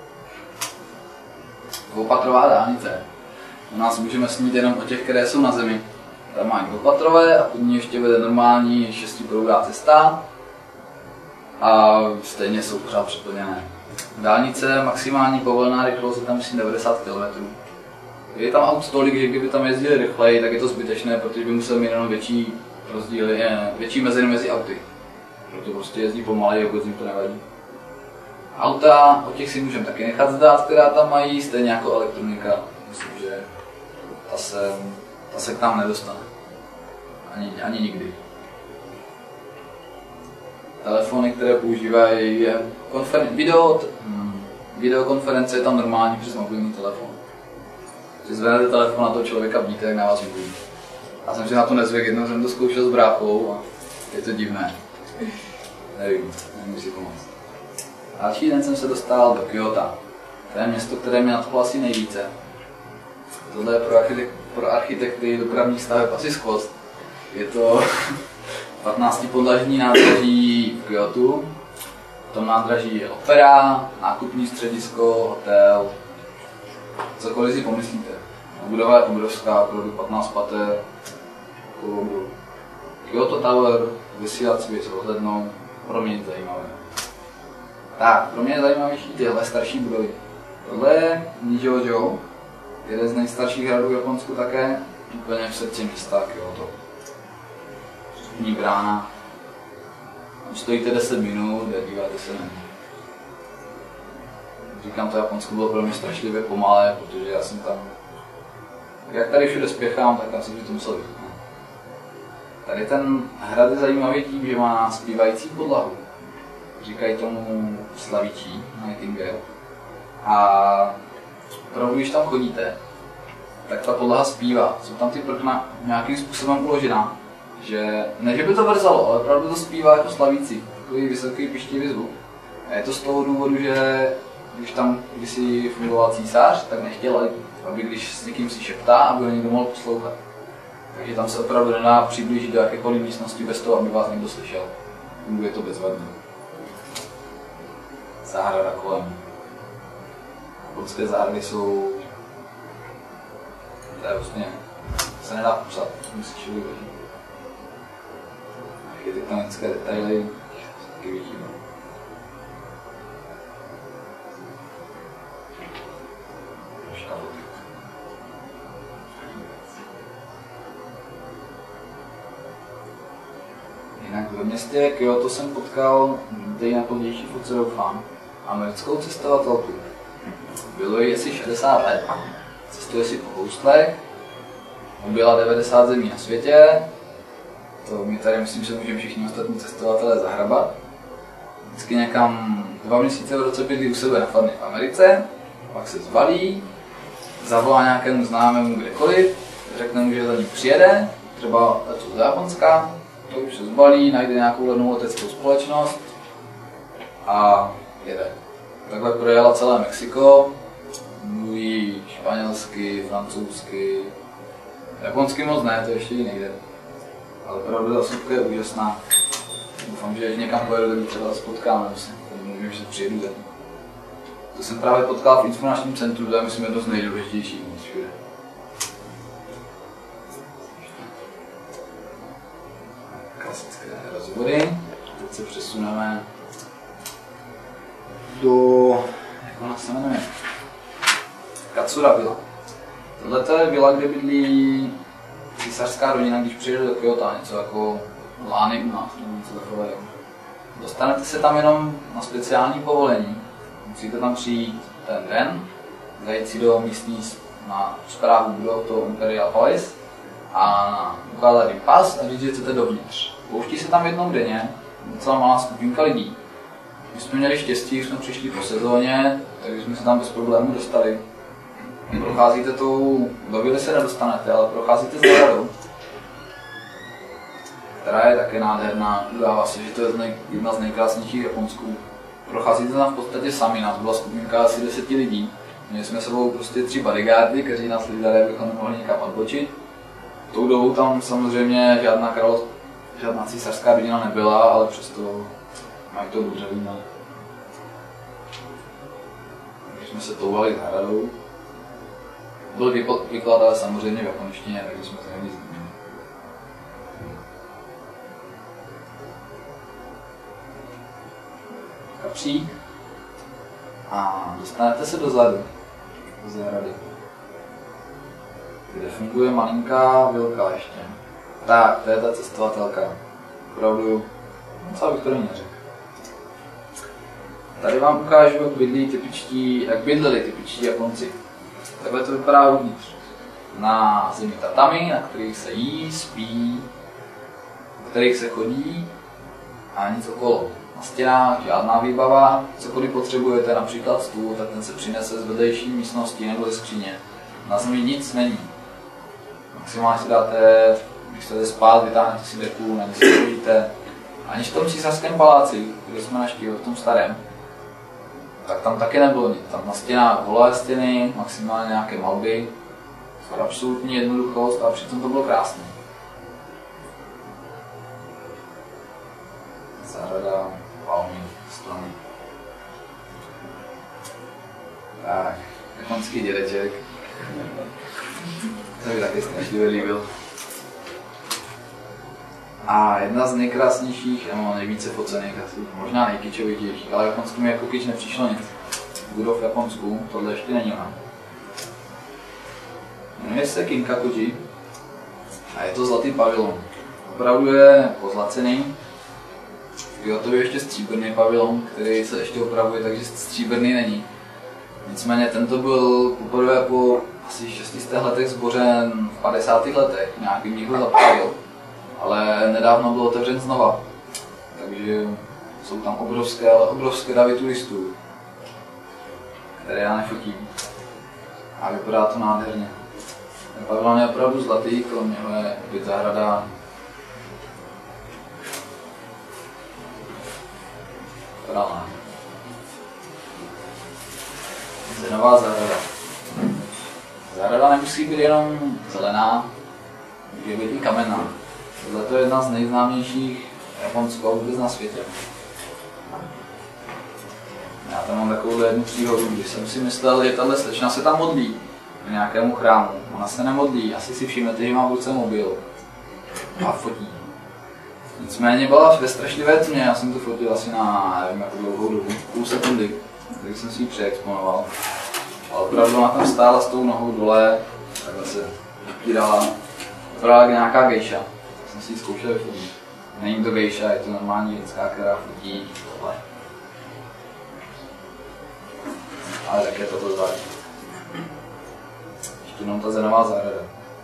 Dvoupatrová dálnice. U nás můžeme snít jenom o těch, které jsou na zemi. Tam mají dvoupatrové a pod ní ještě vede normální 6proudá cesta. A stejně jsou pořád přeplněné. Dálnice, maximální povolená rychlost je tam myslím 90 km. Je tam aut tolik, že kdyby tam jezdili rychleji, tak je to zbytečné, protože by musel mít jenom větší rozdíly, větší mezery mezi auty. Proto prostě jezdí pomaleji, vůbec jim to nevadí. Auta, o těch si můžeme taky nechat zdát, která tam mají, stejně jako elektronika. Myslím, že ta se k nám nedostane. Ani nikdy. Telefony, které používají videokonference, je tam normální přes mobilní telefon. Když zvednete telefon na toho člověka, vidíte, jak na vás mluví. Já jsem si na to nezvyk, jednou jsem to zkoušel s bráchou a je to divné. Nevím si pomoct. Další den jsem se dostal do Kyoto. To je město, které mě nadchlo asi nejvíce. Tohle je pro architekty dopravních staveb asi skvost. Je to 15podlažní nádraží v Kyotu. V tom nádraží je opera, nákupní středisko, hotel. Cokoliv si pomyslíte. Budova je obrovská, opravdu 15 pater. Kyoto Tower, vysílací věc rozhlednou, pro mě je zajímavé. Tak, pro mě je zajímavější tyhle starší budovy. Tohle je Nijojo, jeden z nejstarších hradů v Japonsku také, úplně v srdci města Kyoto. Vstupní brána. Tam stojíte 10 minut a díváte se na ní. Říkám, to Japonsko bylo pro mě strašlivě pomalé, protože já jsem tam, jak tady všude spěchám, tak já jsem si to musel vychutnat. Tady ten hrad je zajímavý tím, že má zpívající podlahu. Říkají tomu slavičí, Nightingale. A opravdu, když tam chodíte, tak ta podlaha zpívá. Jsou tam ty prkna nějakým způsobem uložená. Že ne, že by to vrzalo, ale opravdu to zpívá jako slavící. Takový vysoký pištivý zvuk. A je to z toho důvodu, že když tam kdysi fungoval císař, tak nechtěl, aby když s někým si šeptá, aby ho někdo mohl poslouchat. Takže tam se opravdu nedá přiblížit do jakékoliv místnosti bez toho, aby vás někdo slyšel. Funguje to bezvadně. Zahrada kolem. Japonské zahrady jsou... To je vlastně... se nedá popsat, musí člověk vědět. Architektonické detaily taky vidíme. Jinak ve městě Kyoto jsem potkal, tady na pozdější fotce doufám, americkou cestovatelku. Bylo jí asi 60 let, cestuje si po houstlech, objela 90 zemí na světě, to my tady myslím, že můžeme všichni ostatní cestovatelé zahrabat. Vždycky někam 2 měsíce v roce bydlí u sebe na farmě v Americe, pak se zbalí, zavolá nějakému známému kdekoliv, řekne mu, že za ní přijede, třeba letu z Japonska, to už se zbalí, najde nějakou levnou leteckou společnost a jede. Takhle projela celé Mexiko, mluví španělsky, francouzsky, japonsky moc ne, to ještě jí nejde. Ale opravdu ta sopka je úžasná. Doufám, že někam pojedu, tak třeba spotkáme, můžeme, že se přijedu za ní. To jsem právě potkal v informačním centru, to je myslím jedno z nejdůležitějších míst všude. Klasické rozhovory. Teď se přesuneme do, jak ona se jmenuje, Katsura vila. Tohle je vila, kde bydlí císařská rodina, když přijede do Kyoto, něco jako lány u nás, nebo něco takového. Dostanete se tam jenom na speciální povolení. Musíte tam přijít ten den, zajít si do místní na správu budov toho Imperial Palace a ukázat jim pas a říct, že chcete dovnitř. Pouští se tam jednou denně, docela malá skupinka lidí. My jsme měli štěstí, jsme přišli po sezóně, takže jsme se tam bez problémů dostali. Procházíte tou, do vily se nedostanete, ale procházíte zahradou, která je také nádherná. Udává se, že to je jedna z nejkrásnějších Japonsků. Procházíte tam v podstatě sami, nás byla skupinka asi 10 lidí. Měli jsme sebou prostě 3 bodyguardy, kteří nás hlídali, abychom nemohli někam odbočit. Tou dobou tam samozřejmě žádná císařská rodina nebyla, ale přesto mají to dobře víme. Takže jsme se touhali zahradou. Byl výklad, ale samozřejmě v japonštině, takže jsme se nic změnili. Kapřík a dostanete se dozadu, do zahrady, kde funguje malinká vilka ještě. Tak, to je ta cestovatelka. Opravdu, co bych to neřekl. Tady vám ukážu, jak bydleli typičtí Japonci. Takhle to vypadá uvnitř. Na zemi tatami, na kterých se jí, spí, na kterých se chodí a nic okolo. Na stěnách žádná výbava, cokoliv potřebujete, například stůl, tak ten se přinese z vedlejší místnosti nebo ze skříně. Na zemi nic není. Maximálně si dáte, když chcete spát, vytáhnete si deku, na ní si chodíte. Ani v tom císařském paláci, kde jsme naštívili, v tom starém, tak tam taky nebylo nic. Tam na stěnách holé stěny, maximálně nějaké malby, absolutní jednoduchost a přitom to bylo krásné. Zahrada, palmy, stromy. Tak, japonský dědeček. To mi taky strašlivě líbil. A jedna z nejkrásnějších, nebo nejvíce focených, asi možná nejkyčovitějších, ale v Japonsku mi jako kyč nepřišlo nic. Budov v Japonsku, tohle ještě není ona. Jmenuje se Kinkakuji a je to zlatý pavilon. Opravdu je pozlacený. To je ještě stříbrný pavilon, který se ještě opravuje, takže stříbrný není. Nicméně tento byl poprvé po asi 600 letech zbořen v 50. letech, nějaký někdo zapálil. Ale nedávno byl otevřen znova, takže jsou tam obrovské davy turistů, které já nefotím. A vypadá to nádherně. Ten pavilon je opravdu zlatý, kolem něho je opět zahrada. Vypadá zenová zahrada. Zahrada nemusí být jenom zelená, může být i kamenná. Tohle je jedna z nejznámějších Japonsků a vůbec na světě. Já tam mám takovou jednu příhodu, když jsem si myslel, že tahle slečna se tam modlí k nějakému chrámu. Ona se nemodlí, asi si všimnete, že má v ruce mobil a fotí. Nicméně byla ve strašlivé tmě, já jsem to fotil asi na nevím jakou dlouhou dobu, půl sekundy, takže jsem si ji přeexponoval. Ale opravdu ona tam stála s tou nohou dole, takhle se vypírala, vypadala jak nějaká gejša. Jsem si ji zkoušel vyfotit. Není to gejša, je to normální ženská, která chodí tohle. Ale tak je to zvláštní. Ještě jenom ta zenová zahrada.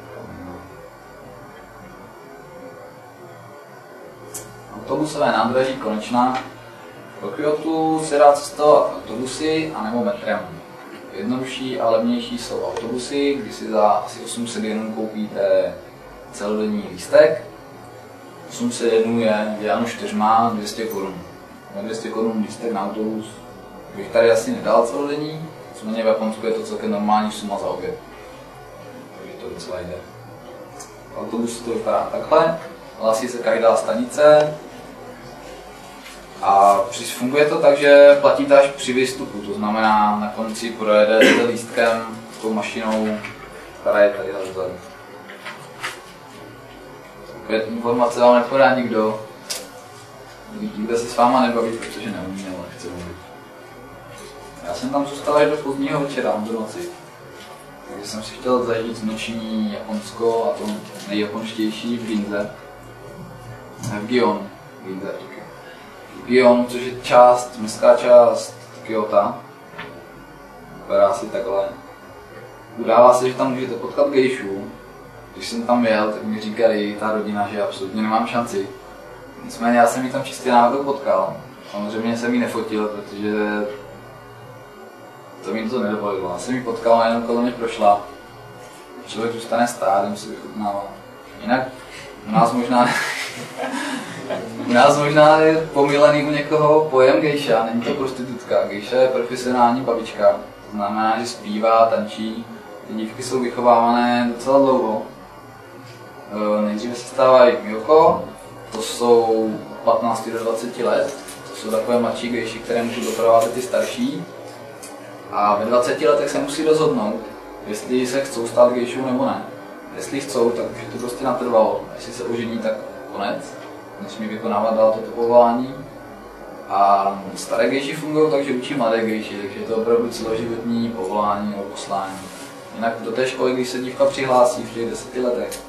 Autobusové nádraží Konečná. Do Kyotu se dá cestovat autobusy anebo metrem. Jednodušší a levnější jsou autobusy, kdy si za asi 800 jenů koupíte celodenní lístek. 800 jenů je děláno 4, 200 korun. 200 korun lístek na autobus bych tady asi nedal celodenní, nicméně v Japonsku je to celkem normální suma za oběd. Takže to docela jde. V autobusu to vypadá takhle, hlásí se každá stanice a funguje to tak, že platíte až při výstupu, to znamená na konci projedete lístkem s tou mašinou, která je tady vzadu. Takové informace vám nepodá nikdo. Nikdo se s váma nebaví, protože neumí nebo nechce mluvit. Já jsem tam zůstal až do pozdního večera, do noci. Takže jsem si chtěl zažít noční Japonsko a to nejjaponštější v Ginze. V Gion. Ginze. Gion, což je městská část Kyoto. Vypadá si takhle. Udává se, že tam můžete potkat gejšu. Když jsem tam jel, tak mi říkali ta rodina, že absolutně nemám šanci. Nicméně já jsem ji tam čistě náhodou potkal. Samozřejmě jsem ji nefotil, protože to mi to nedovolilo. Já jsem ji potkal a jenom kolem mě prošla. Člověk zůstane stát, jen si vychutnává. Jinak u nás možná je pomílený u někoho pojem gejša, není to prostitutka. Gejša je profesionální babička, to znamená, že zpívá, tančí. Ty dívky jsou vychovávané docela dlouho. Nejdříve se stávají myoko, to jsou 15 do 20 let. To jsou takové mladší gejši, které můžou doprovázet ty starší. A ve 20 letech se musí rozhodnout, jestli se chcou stát gejšou nebo ne. Jestli chcou, tak už je to prostě natrvalo. Jestli se ožení, tak konec. Nesmí vykonávat dál toto povolání. A staré gejši fungují tak, že učí mladé gejši, takže je to opravdu celoživotní povolání nebo poslání. Jinak do té školy, když se dívka přihlásí v těch 10 letech,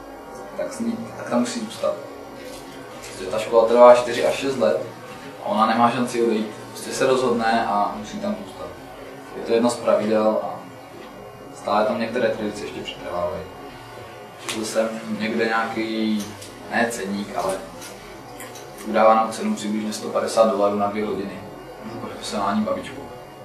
tak tam musí zůstat. Protože ta škola trvá 4 až 6 let a ona nemá šanci odejít. Prostě se rozhodne a musí tam zůstat. Je to jedno z pravidel a stále tam některé tradice ještě přetrvávají. Četl jsem někde nějaký, ne ceník, ale udávanou cenu přibližně $150 na 2 hodiny. Profesionální babičku.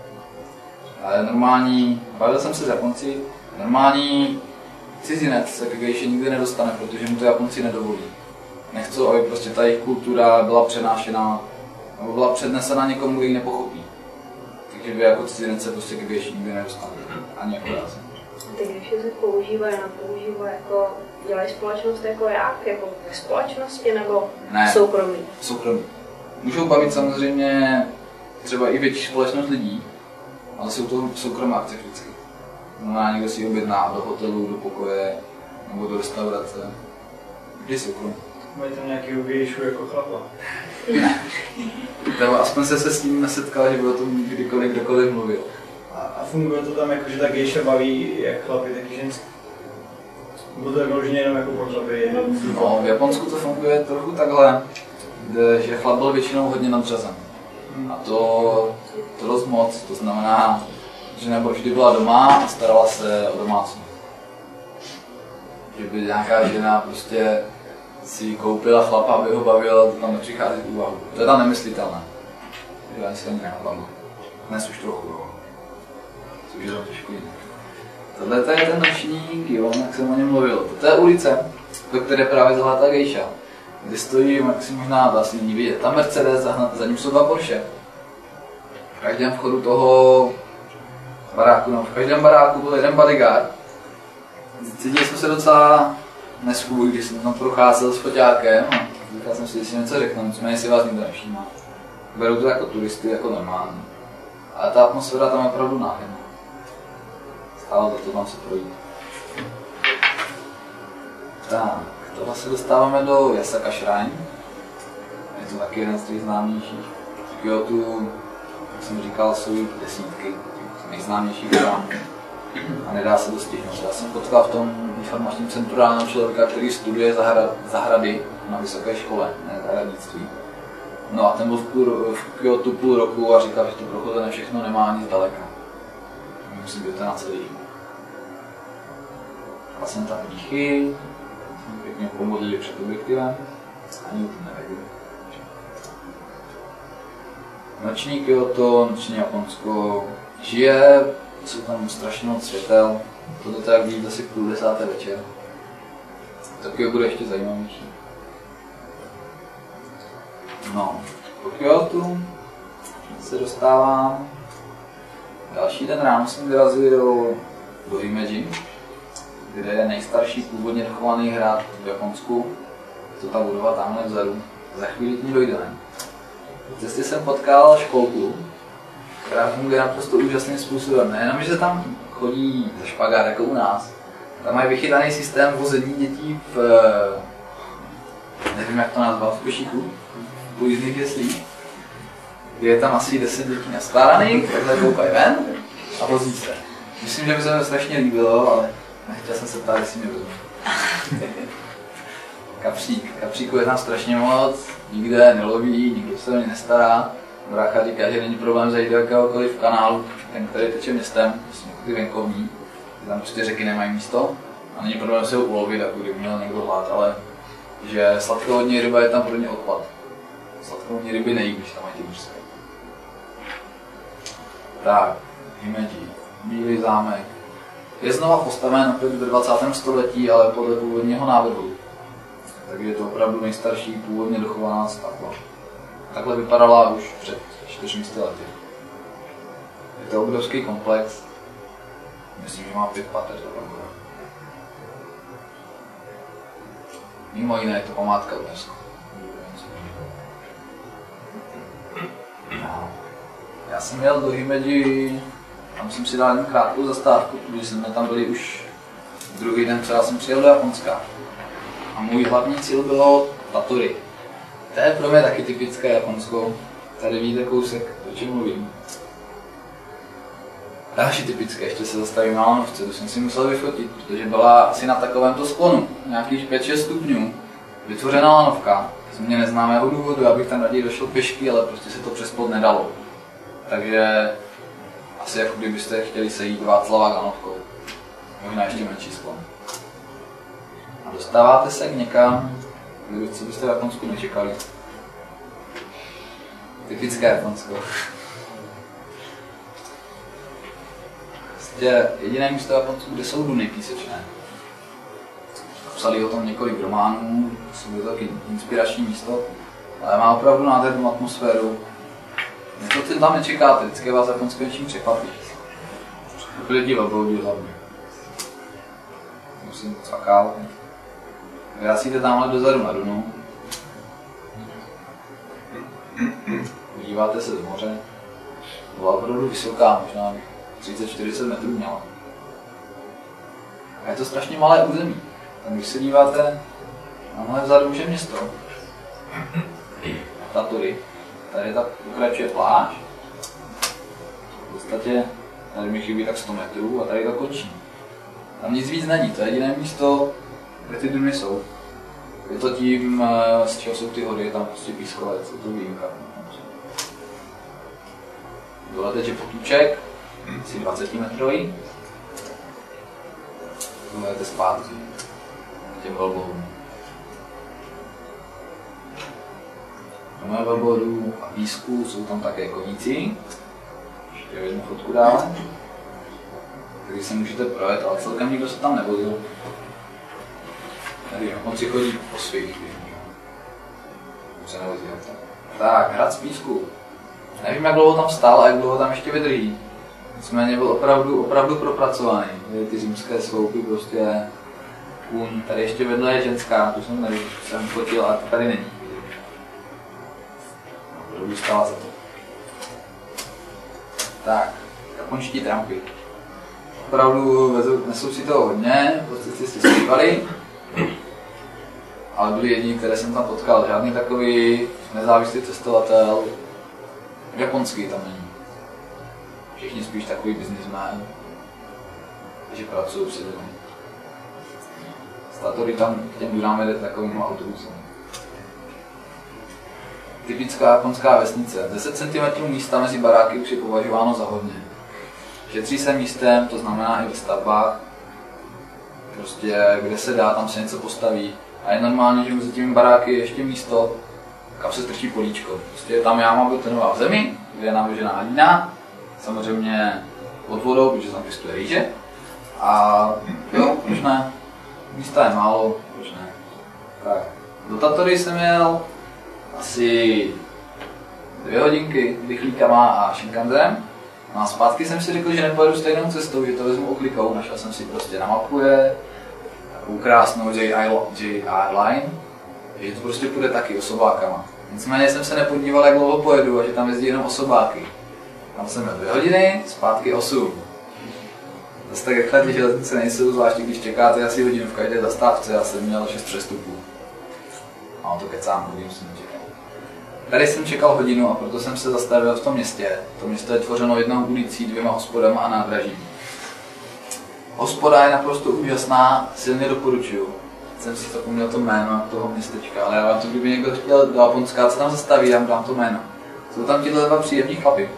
Ale normální, bavil jsem se s Japonci, normální cizinec se k gejši nikdy nedostane, protože mu to Japonci nedovolí. Nechcou, aby prostě ta jejich kultura byla přenášena, nebo byla přednesena někomu, kdo ji nepochopí. Takže vy jako cizinec se prostě k gejši nikdy nedostanete, ani jako já jsem. Ty gejši se používají jako, dělají společnost jako jak? Jako ve společnosti nebo soukromí? Soukromí. Můžou bavit samozřejmě třeba i větší společnost lidí, ale jsou to soukromé akce vždycky. Znamená, někdo si objedná do hotelu, do pokoje nebo do restaurace. Vždy soukromí. Mají tam nějakého gejšu jako chlapa? Ne. Aspoň se s tím nesetkal, že by o tom kdokoliv mluvil. A funguje to tam jako, že ta gejša baví jak chlapy, tak i ženský? Bylo to vyloženě jenom jako pro chlapy? No, v Japonsku to funguje trochu takhle, že chlap byl většinou hodně nadřazen. A to dost moc, to znamená, že nebo vždy byla doma a starala se o domácnost. Že by nějaká žena prostě si koupila chlapa, aby ho bavila, to tam nepřichází v úvahu. To je tam nemyslitelné. Takže ani se ani nenapadlo. Dnes už trochu, jo. Což je tam těžko jinak. Tohle je ten noční Gion, jak jsem o něm mluvil. To je ulice, do které právě zahlétá gejša. Kde stojí, jak si možná asi není vidět, tam Mercedes, za ním jsou 2 Porsche. V každém vchodu toho baráku, no v každém baráku byl jeden bodyguard. Cítili jsme se docela nesvůj, když jsem tam procházel s foťákem a říkal jsem si, jestli něco řeknu, nicméně si vás nikdo nevšímá. Berou to jako turisty, jako normální. Ale ta atmosféra tam je opravdu nádherná. Stálo to tam se projít. Tak, tohle se dostáváme do Yasaka Shrine. Je to taky jeden z těch známějších. V Kyotu, jak jsem říkal, jsou desítky nejznámějších chrám. a nedá se to stihnout. Já jsem potkal v tom informačním centru ráno člověka, který studuje zahrady na vysoké škole, ne zahradnictví. No a ten byl v Kyotu půl roku a říkal, že to prochozené všechno nemá ani zdaleka. Musím být to na celý. A jsem tam díchy, pěkně pomodlili před objektivem, ani to nevěděli. Noční Kyoto, noční Japonsko, žije, jsou tam strašně moc světel, tohle to jak vidíte asi 9:30 večer. Tokio bude ještě zajímavější. No, po Kyotu se dostávám. Další den ráno jsem vyrazil do Himeji, kde je nejstarší původně dochovaný hrad v Japonsku. Je to ta budova tamhle vzadu. Za chvíli k ní dojdeme. V cestě jsem potkal školku, která funguje naprosto úžasným způsobem. Nejenom, že tam chodí ze špagát jako u nás. Tam mají vychytaný systém vození dětí v, nevím jak to nazvat, v košíku, v jízdných jeslích. Je tam asi 10 dětí naskládaných, takhle koukají ven a vozí se. Myslím, že by se mi strašně líbilo, ale nechtěl jsem se ptát, jestli mě vezmu. Kapříků je tam strašně moc, nikde neloví, nikdo se o ně nestará. Brácha říká, že není problém zajít do jakéhokoliv kanálu, ten, který teče městem, vlastně ty venkovní, tam prostě řeky nemají místo a není problém se ho ulovit, jako kdyby měl někdo hlad, ale že sladkovodní ryba je tam pro ně odpad. Sladkovodní ryby nejí, když tam mají ty mořské. Tak, Himeji, Bílý zámek. Je znova postaven opět ve 20. století, ale podle původního návrhu. Takže je to opravdu nejstarší původně dochovaná stavba. Takhle vypadala už před 400 lety. Je to obrovský komplex. Myslím, že má 5 pater dokonce. Mimo jiné je to památka UNESCO. Já jsem jel do Himeji, tam jsem si dal jen krátkou zastávku, protože jsme tam byli už druhý den, co já jsem přijel do Japonska. A můj hlavní cíl bylo Tatori. To je pro mě taky typické Japonsko. Tady vidíte kousek, o čem mluvím. Další typické, ještě se zastavím na lanovce, to jsem si musel vyfotit, protože byla asi na takovémto sklonu, nějakých 5-6 stupňů, vytvořená lanovka. Z mě neznámého důvodu, já bych tam raději došel pěšky, ale prostě se to přes plot nedalo. Takže asi jako kdybyste chtěli sejít Václava lanovkou. Možná ještě menší sklon. A dostáváte se k někam, co byste v Japonsku nečekali. Typické Japonsko. Prostě jediné místo v Japonsku, kde jsou duny písečné. Psali o tom několik románů, je to taky inspirační místo, ale má opravdu nádhernou atmosféru. Něco si tam nečekáte, vždycky vás Japonsko něčím překvapí. Lidi velbloudí hlavně. Musím cvakal. Vyrazíte tamhle dozadu na Dunu. Podíváte se do moře. Byla opravdu vysoká, možná 30-40 metrů měla. A je to strašně malé území. Tam když se díváte, tamhle vzadu už je město. Tatori. Tady tak pokračuje pláž. V podstatě tady mi chybí tak 100 metrů a tady to končí. Tam nic víc není, to je jediné místo, kde ty duny jsou. Je to tím, z čeho jsou ty hory, je tam prostě pískovec, je to výjimka. Dole teče potůček, asi 20 metrový. Jdete zpátky, těm velbloudům. Do mého velbloudu a písku jsou tam také koníci. Ještě jednu fotku dále. Takže se můžete projet, ale celkem nikdo se tam nevozil. Tady Japonci chodí po svých, se nevozí. Tak, hrad z písku. Nevím, jak dlouho tam stál a jak dlouho tam ještě vydrží. Nicméně byl opravdu propracovaný. Ty římské sloupy prostě kůň. Tady ještě vedle je ženská, tu jsem fotil, ale tady není. Opravdu stála za to. Tak, japonští trampy. Opravdu nesou si toho hodně, prostě si zpívali. Ale byli jediní, které jsem tam potkal. Žádný takový nezávislý cestovatel. Japonský tam není. Všichni spíš takový businessman. že pracuju před domem. Z Tatory tam k těm durám jede takovým autobusem. Typická japonská vesnice. 10 cm místa mezi baráky už je považováno za hodně. Šetří se místem, to znamená i ve stavbách. Prostě kde se dá, tam se něco postaví. A je normálně, že mezi těmi baráky je ještě místo, kam se strčí políčko. Prostě je tam jáma betonová v zemi, kde je naložená hlína. Samozřejmě pod vodou, protože tam pěstuje rýže. A jo, proč ne? Místa je málo, proč ne? Tak, do Tatory jsem jel asi 2 hodinky rychlíkama a Shinkansenem. No a zpátky jsem si řekl, že nepojedu stejnou cestou, že to vezmu oklikou. Našel jsem si prostě na mapuje takovou krásnou JR Line, že to prostě půjde taky osobákama. Nicméně jsem se nepodíval, jak dlouho pojedu a že tam jezdí jenom osobáky. Tam jsem měl 2 hodiny, zpátky 8. Zase tak rychle ty železnice nejsou, zvláště když čekáte asi hodinu v každé zastávce, já jsem měl 6 přestupů. A on to kecám, hodinu jsem čekal. Tady jsem čekal hodinu a proto jsem se zastavil v tom městě. To město je tvořeno jednou ulicí, 2 hospodama a nádražím. Hospoda je naprosto úžasná, silně doporučuju. Jsem si zapomněl to jméno toho městečka, ale já vám to, kdyby někdo chtěl do Japonska, co tam zastaví, já mu dám to jméno. Jsou tam tyhle 2 příjemní chlapy.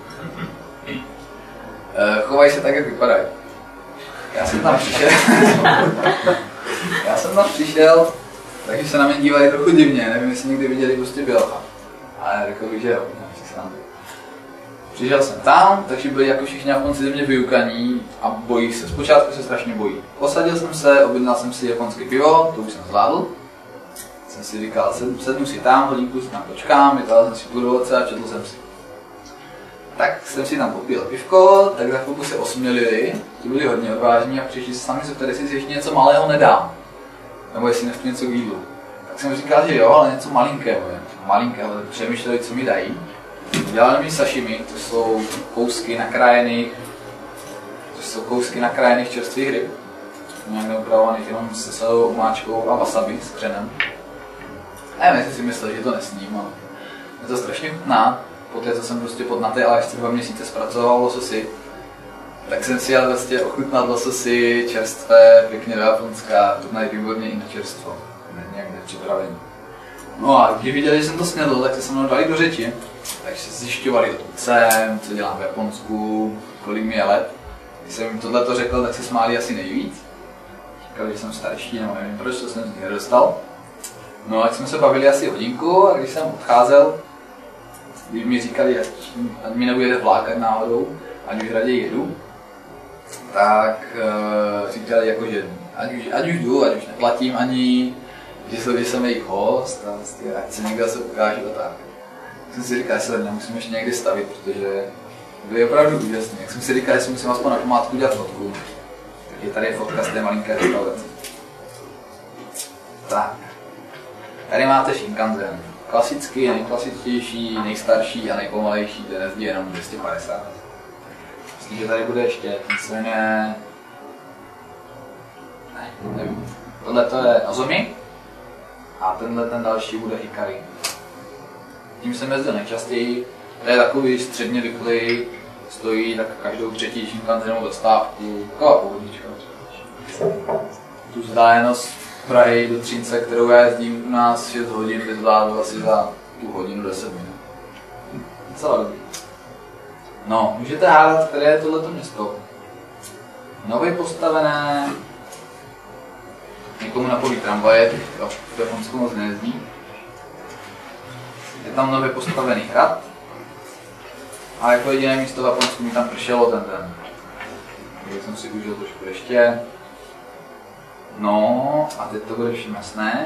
Chovají se tak, jak vypadají. Já jsem tam přišel, takže se na mě dívali trochu divně, nevím, jestli někdy viděli prostě bělka. Ale řekl bych, že jo, přišel jsem tam, takže byli jako všichni Japonci ze mě vyukaní a bojí se. Zpočátku se strašně bojí. Posadil jsem se, objednal jsem si japonské pivo, to už jsem zvládl. Jsem si říkal, sednu si tam, hodinku si tam počkám, vytáhl jsem si půl a četl jsem si. Tak jsem si tam popil pivko, tak za chvilku se osmělili, ti byli hodně odvážní a přišli se sami zeptat, jestli si ještě něco malého nedám. Nebo jestli nechci něco k jídlu. Tak jsem říkal, že jo, ale něco malinkého, ale přemýšleli, co mi dají. Dělali mi sashimi, to jsou kousky nakrájených čerstvých ryb. Nějak neupravovaných jenom se sadou omáčkou a wasabi s křenem. A já si myslel, že to nesním, ale je to strašně chutná. Poté, co jsem prostě na té Aljašce 2 měsíce zpracoval lososy, tak jsem si jel vlastně ochutnat lososy čerstvé, pěkně do Japonska, to mají výborně i na čerstvo, nějak nepřipravený. No a když viděli, že jsem to snědl, tak se mnou dali do řeči, takže se zjišťovali, odkud jsem, co dělám v Japonsku, kolik mi je let. Když jsem jim tohleto řekl, tak se smáli asi nejvíc. Říkali, že jsem starší, nebo nevím proč, to jsem z nich nedostal. No a jsme se bavili asi hodinku a když jsem odcházel, když mi říkali, ať mi nebudete vlákat náhodou, ať už raději jedu, tak říkali jako, že ať už jdu, ať už neplatím ani, že jsem jejich host a vlastně, ať se někdo se ukáže a tak. Jsem si říkal, že se nemusím ještě někdy stavit, protože byli opravdu úžasný. Jak jsem si říkal, že si musím aspoň na památku dělat fotku, tak je tady fotka z té malinké restaurace. Tak, tady máte Shinkansen. Klasický, nejklasičtější, nejstarší a nejpomalejší, ten jezdí jenom 250. Myslím, že tady bude ještě, ten se jmenuje... nevím. Tohle to je Nozomi a tenhle ten další bude Hikari. Tím jsem jezdil nejčastěji, to je takový středně rychlý, stojí tak každou 3. Shinkansenovou zastávku, taková pohodnička. Tu vzdálenost Prahy do Třince, kterou já jezdím u nás 6 hodin, teď zvládnu asi za tu hodinu 10 minut. Docela dobrý. No, můžete hádat, které je tohleto město. Nově postavené, někomu napoví tramvaje, v Japonsku moc nejezdí. Je tam nově postavený hrad. A jako jediné místo v Japonsku mi tam pršelo ten den. Takže jsem si užil trošku ještě. No, a teď to bude všem jasné.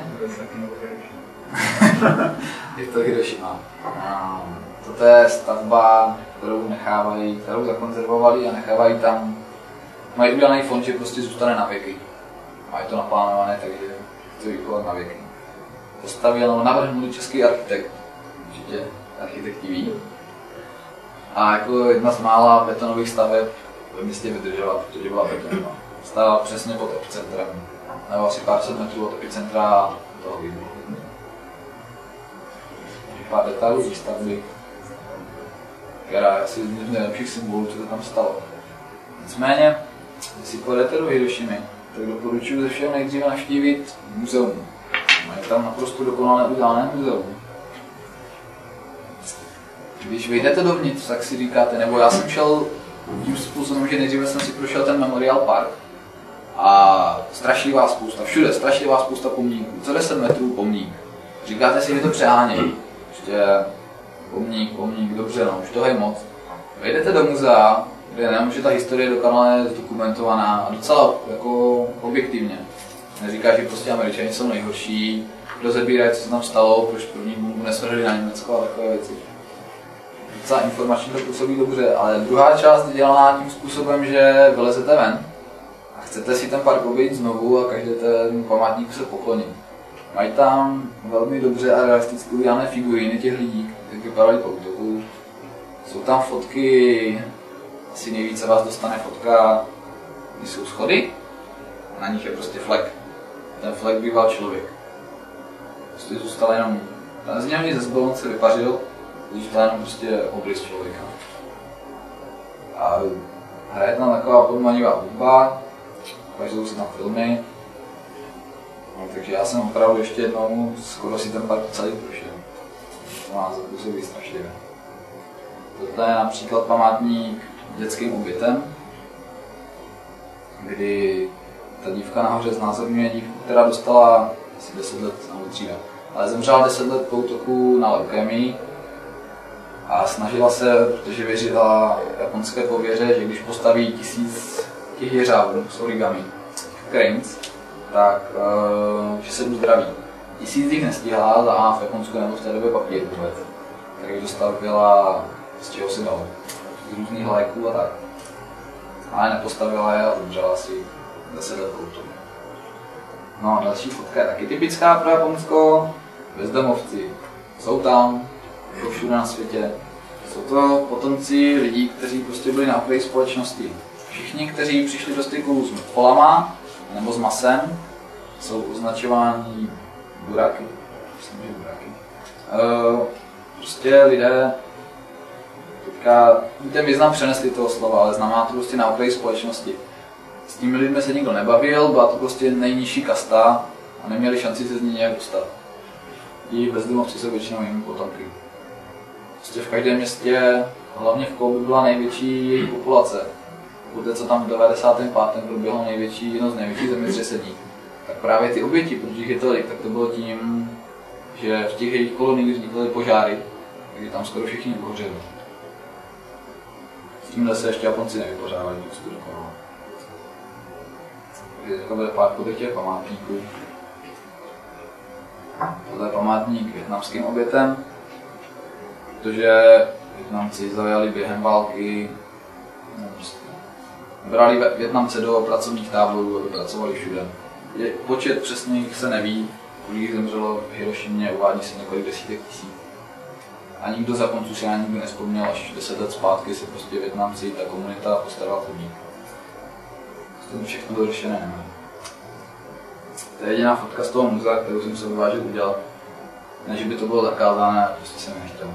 Je to Hirošima. Toto je stavba, kterou zakonzervovali a nechávají tam. Mají udělaný fond, že prostě zůstane na věky. Mají to naplánované, takže chci vychovat na věky. Postavil, navrhnul český architekt. Určitě architekti ví. A jako jedna z mála betonových staveb ve městě vydržela, protože byla betonová. Stála přesně pod epicentrem, nebo asi pár set metrů od epicentra toho výbuchu. Pár detailů výstavby, která je asi z nejlepších symbolů, co to tam stalo. Nicméně, Když si pojedete do Hirošimy, tak doporučuji ze všeho nejdříve navštívit muzeum. Mají tam naprosto dokonale udělané muzeum. Když vyjdete dovnitř, tak si říkáte, nebo já jsem šel tím způsobem, že nejdříve jsem si prošel ten Memorial Park a strašlivá spousta, všude strašlivá spousta pomníků, co 10 metrů pomník. Říkáte si, že to přehánějí. Ještě pomník, dobře, no, už toho je moc. Vyjdete do muzea, kde nevím, že ta historie je dokonale zdokumentovaná a docela jako objektivně. Neříká, že prostě Američani jsou nejhorší, rozebírají, co se tam stalo, proč první bombu nesvrhli na Německo a takové věci. Docela informačně to působí dobře, ale druhá část je dělaná tím způsobem, že vylezete ven a chcete si ten park objít znovu a každý ten památník se poklonit. Mají tam velmi dobře a realisticky udělané figuríny těch lidí, kteří vypadají po útoku. Jsou tam fotky, asi nejvíce vás dostane fotka, když jsou schody, a na nich je prostě flek. Ten flek býval člověk. Prostě zůstal jenom, ten z něj ze zbylon se vypařil, zůstal jenom prostě obrys člověka. A hraje tam taková podmanivá hudba, ukazují se tam filmy. No, takže já jsem opravdu ještě jednou skoro si ten park celý prošel. To má zapůsobí strašlivě. Tohle je například památník dětským obětem, kdy ta dívka nahoře znázorňuje dívku, která dostala asi 10 let nebo dříve, ale zemřela 10 let po útoku na leukémii a snažila se, protože věřila japonské pověře, že když postaví 1000 těch jeřábů s origami, cranes, tak že se uzdraví. 1000 jich nestihla, a v Japonsku nebo v té době papír vůbec. Takže dostavila z čeho si dalo, z různých léků a tak. Ale nepostavila je a zemřela asi 10 let po útoku. No a další fotka je taky typická pro Japonsko. Bezdomovci. Jsou tam, jako všude na světě. Jsou to potomci lidí, kteří prostě byli na okraji společnosti. Všichni, kteří přišli do styku s mrtvolama nebo s masem, jsou označováni buraky. Myslím, že buraky. Prostě lidé, teďka ten význam přenesli toho slova, ale znamená to prostě na okraji společnosti. S těmi lidmi se nikdo nebavil, byla to prostě nejnižší kasta a neměli šanci se z ní nějak dostat. I bezdomovci jsou většinou jimi potomky. Prostě v každém městě, hlavně v Kobe, byla největší jejich populace. Poté, co tam v 95. proběhlo jedno z největších zemětřesení, tak právě ty oběti, protože jich je tolik, tak to bylo tím, že v těch jejich koloniích vznikaly požáry, takže tam skoro všichni pohořeli. S tímhle se ještě Japonci nevypořádali, to dokonalo. Takže teďka bude pár těch památníků. Tohle je památník vietnamským obětem, protože Vietnamci zaujali během války, brali Vietnamce do pracovních táborů, aby pracovali všude. Počet přesných se neví, kolik zemřelo v Hirošimě, uvádí se několik desítek tisíc. A nikdo z Japonců si ani nikdy nespomněl, až 10 let zpátky se prostě Vietnamci, ta komunita postarala chodník. To všechno dořešené nemá. To je jediná fotka z toho muzea, kterou jsem se vyvážil udělat. Ne, že by to bylo zakázané, prostě jsem nechtěl.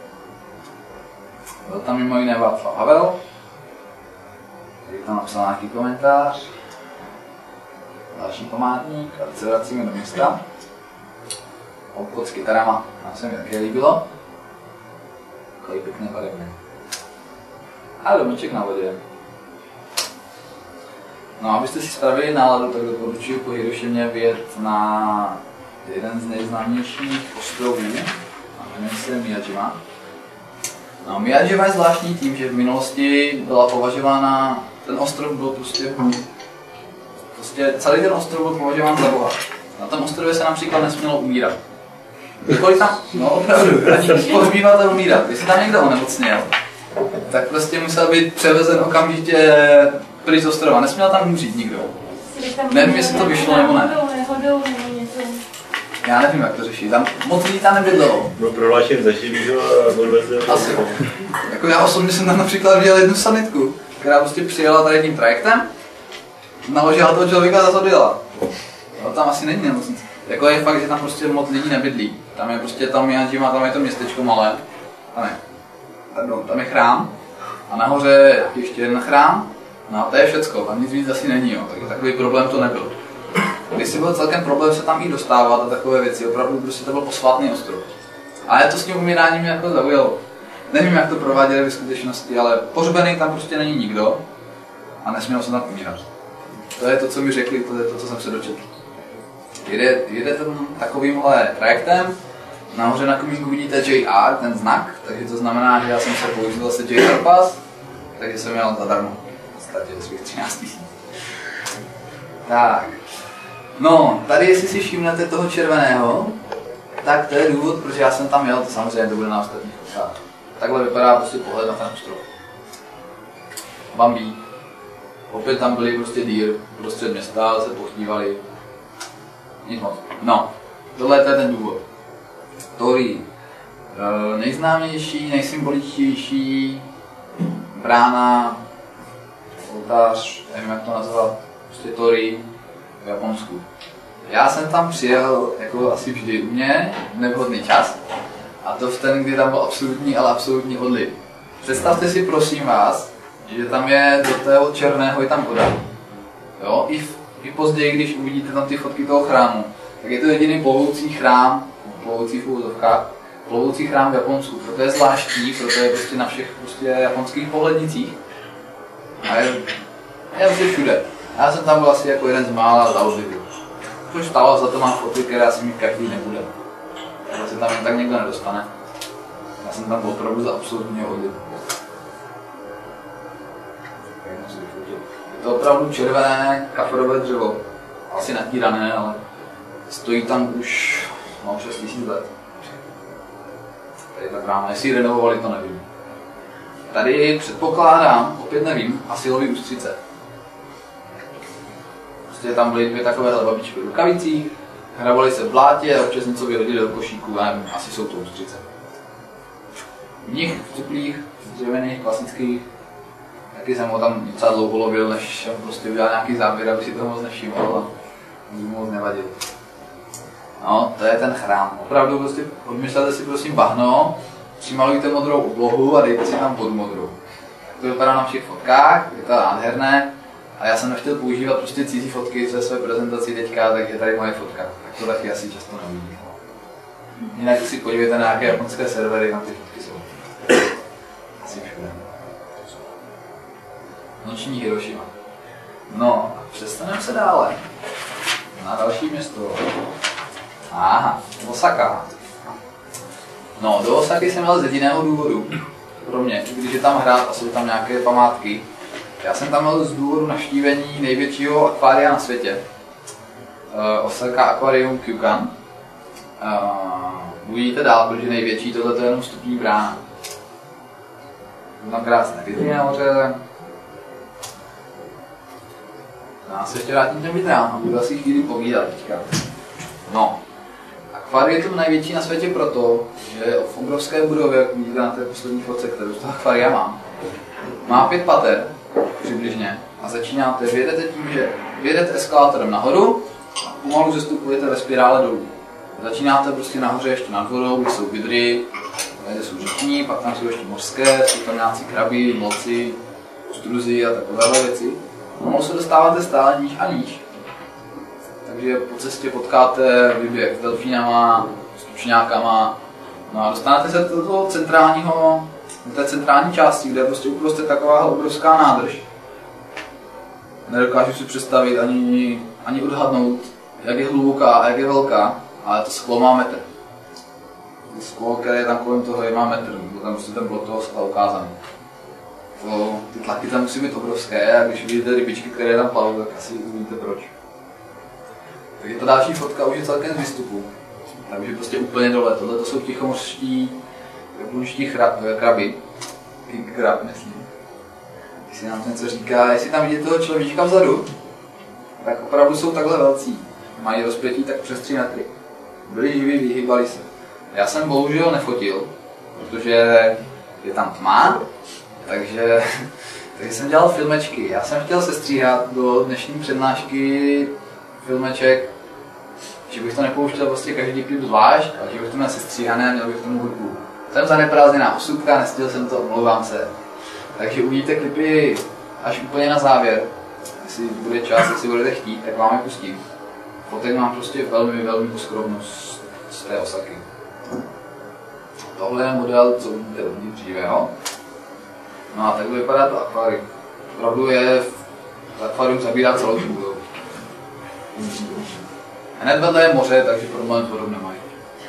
Byl tam mimo jiné Václav Havel. Je tam napsal nějaký komentář. Další památník, a teď se vracíme do města. Obchod s kytarama, nám se mi také líbilo. Takový pěkný barevný. A domeček na vodě. No, abyste si spravili náladu, tak doporučuji po Hirošimě vyjet na jeden z nejznámějších ostrovů, a jmenuje se Miyajima. No, Miyajima je zvláštní tím, že v minulosti byla považována, ten ostrov byl prostě celý ten ostrov byl považován za boha. Na tom ostrově se například nesmělo umírat. Kdykoliv tam, no opravdu, ani pohřbívat a umírat. Když se tam někdo onemocněl, tak prostě musel být převezen okamžitě pryč z ostrova. Nesměl tam umřít nikdo. Nevím, jestli to vyšlo nebo ne. Já nevím, jak to řešit. Tam moc lidí tam nebydlelo. Byl prohlášen za živýho a odvezl. Asi. Jako já osobně jsem tam například viděl jednu sanitku, která prostě přijela tady tím trajektem, naložila toho člověka a zase odjela. Ale tam asi není nemocnice. Jako je fakt, že tam prostě moc lidí nebydlí. Tam je prostě tam je to městečko malé. Tam je chrám. A nahoře ještě jeden chrám. No a to je všecko, tam nic víc asi není, jo. Takže takový problém to nebyl. Když si byl celkem problém se tam i dostávat a takové věci, opravdu prostě to byl posvátný ostrov. Ale to s tím umíráním mě jako zaujalo. Nevím, jak to prováděli ve skutečnosti, ale pohřbený tam prostě není nikdo a nesměl se tam umírat. To je to, co mi řekli, to je to, co jsem se dočetl. Jede tam takovýmhle trajektem, nahoře na komínku vidíte JR, ten znak, takže to znamená, že já jsem se použil zase JR pas, takže jsem měl zadarmo. V podstatě svých 13 000. Tak. No, tady jestli si všimnete toho červeného, tak to je důvod, proč já jsem tam jel, to samozřejmě to bude na ostatních fotkách. Takhle vypadá prostě pohled na ten ostrov. Bambí. Opět tam byli prostě dýr, prostřed města, se pochtívali. Nic moc. No, tohle je ten důvod. Torii. Nejznámější, nejsymboličtější brána, oltář, nevím jak to nazvat, prostě Torii v Japonsku. Já jsem tam přijel jako asi vždy u mě, nevhodný čas, a to v ten, kdy tam byl absolutní, ale absolutní odliv. Představte si prosím vás, že tam je do toho černého je tam voda. Jo? I později, když uvidíte tam ty fotky toho chrámu, tak je to jediný plovoucí chrám, plovoucí v úvozovkách, plovoucí chrám v Japonsku. Proto je zvláštní, proto je prostě na všech prostě japonských pohlednicích. A je prostě všude. Já jsem tam byl asi jako jeden z mála za odlivu. Což stalo, za to mám fotky, která si mi každý nebude. Takže se tam jen tak někdo nedostane. Já jsem tam byl opravdu za absolutního odlivu. Je to opravdu červené kaferové dřevo. Asi natírané, ale stojí tam už přes 1000 let. Tady ta brána, jestli ji renovovali, to nevím. Tady předpokládám, opět nevím, asilový ústřice. Prostě tam byly dvě takovéhle babičky v rukavicích, hrabali se v blátě a občas něco vyhodili do košíku, nevím, asi jsou to ústřice. V nich, v teplých, dřevěných, klasických, taky jsem ho tam docela dlouho lovil, než prostě udělal nějaký záběr, aby si toho moc nevšiml a mu moc nevadil. No, to je ten chrám. Opravdu prostě odmyslete si prosím bahno, přimalujte modrou oblohu a dejte si tam vodu modrou. Tak to vypadá na všech fotkách, je to nádherné. A já jsem nechtěl používat prostě cizí fotky ze své prezentaci teďka, takže tady moje fotka. Tak to taky asi často neuvidíte. Jinak si podívejte na nějaké japonské servery, tam ty fotky jsou. Asi všude. Noční Hirošima. No, přestaneme se dále. Na další město. Aha, Osaka. No, do Osaky jsem jel z jediného důvodu. Pro mě, když je tam hrát a jsou tam nějaké památky. Já jsem tam jel z důvodu navštívení největšího akvária na světě. Osaka Aquarium Kyukan. Uvidíte dál, protože největší, tohle je jenom vstupní brána. Tam krásné větry nahoře. Já se ještě vrátím těm vitrám a budu asi chvíli povídat teďka. No, akvárium je největší na světě proto, že v obrovské budově, jak vidíte na té poslední fotce, kterou z toho akvária mám, má 5 pater, přibližně, a začínáte, vyjedete tím, že vyjedete eskalátorem nahoru a pomalu zestupujete ve spirále dolů. Začínáte prostě nahoře ještě nad vodou, kde jsou vidry, kde jsou řekní, pak tam jsou ještě mořské, jsou tam nějací kraby, mloci, ostruzy a takovéhle věci. Pomalu se dostáváte stále níž a níž. Takže po cestě potkáte výběh s delfínama, s tučňákama, no a dostanete se do toho centrálního, do té centrální části, kde je prostě uprostřed taková obrovská nádrž. Nedokážu si představit ani odhadnout, jak je hluboká a jak je velká, ale to sklo má metr. To sklo, které je tam kolem toho, má metr, nebo tam prostě ten blok toho skla ukázaný. Ty tlaky tam musí být obrovské a když vidíte rybičky, které tam plavou, tak asi uvidíte proč. Takže ta další fotka už je celkem z výstupu. Takže prostě úplně dole. Tohle to jsou tichomořští japonští kraby. King crab, myslím. Jestli nám to něco říká, jestli tam vidíte toho človíčka vzadu, tak opravdu jsou takhle velcí. Mají rozpětí tak přes 3 metry. Byli živí, vyhýbali se. Já jsem bohužel nefotil, protože je tam tma, takže jsem dělal filmečky. Já jsem chtěl sestříhat do dnešní přednášky filmeček, že bych to nepouštěl prostě každý klip zvlášť, ale že bych to měl sestříhané a měl bych k tomu hudbu. Jsem zaneprázdněná osůbka, nestihl jsem to, omlouvám se. Takže uvidíte klipy až úplně na závěr, jestli bude čas, jestli budete chtít, tak vám je pustím. Fotek mám prostě velmi, velmi poskrovnu z té Osaky. Tohle je model, co vidíte dříve, jo? No a takhle vypadá to akvárium. Opravdu je akvárium zabírá celou tu budovu. Hned vedle je moře, takže problém s vodou nemají.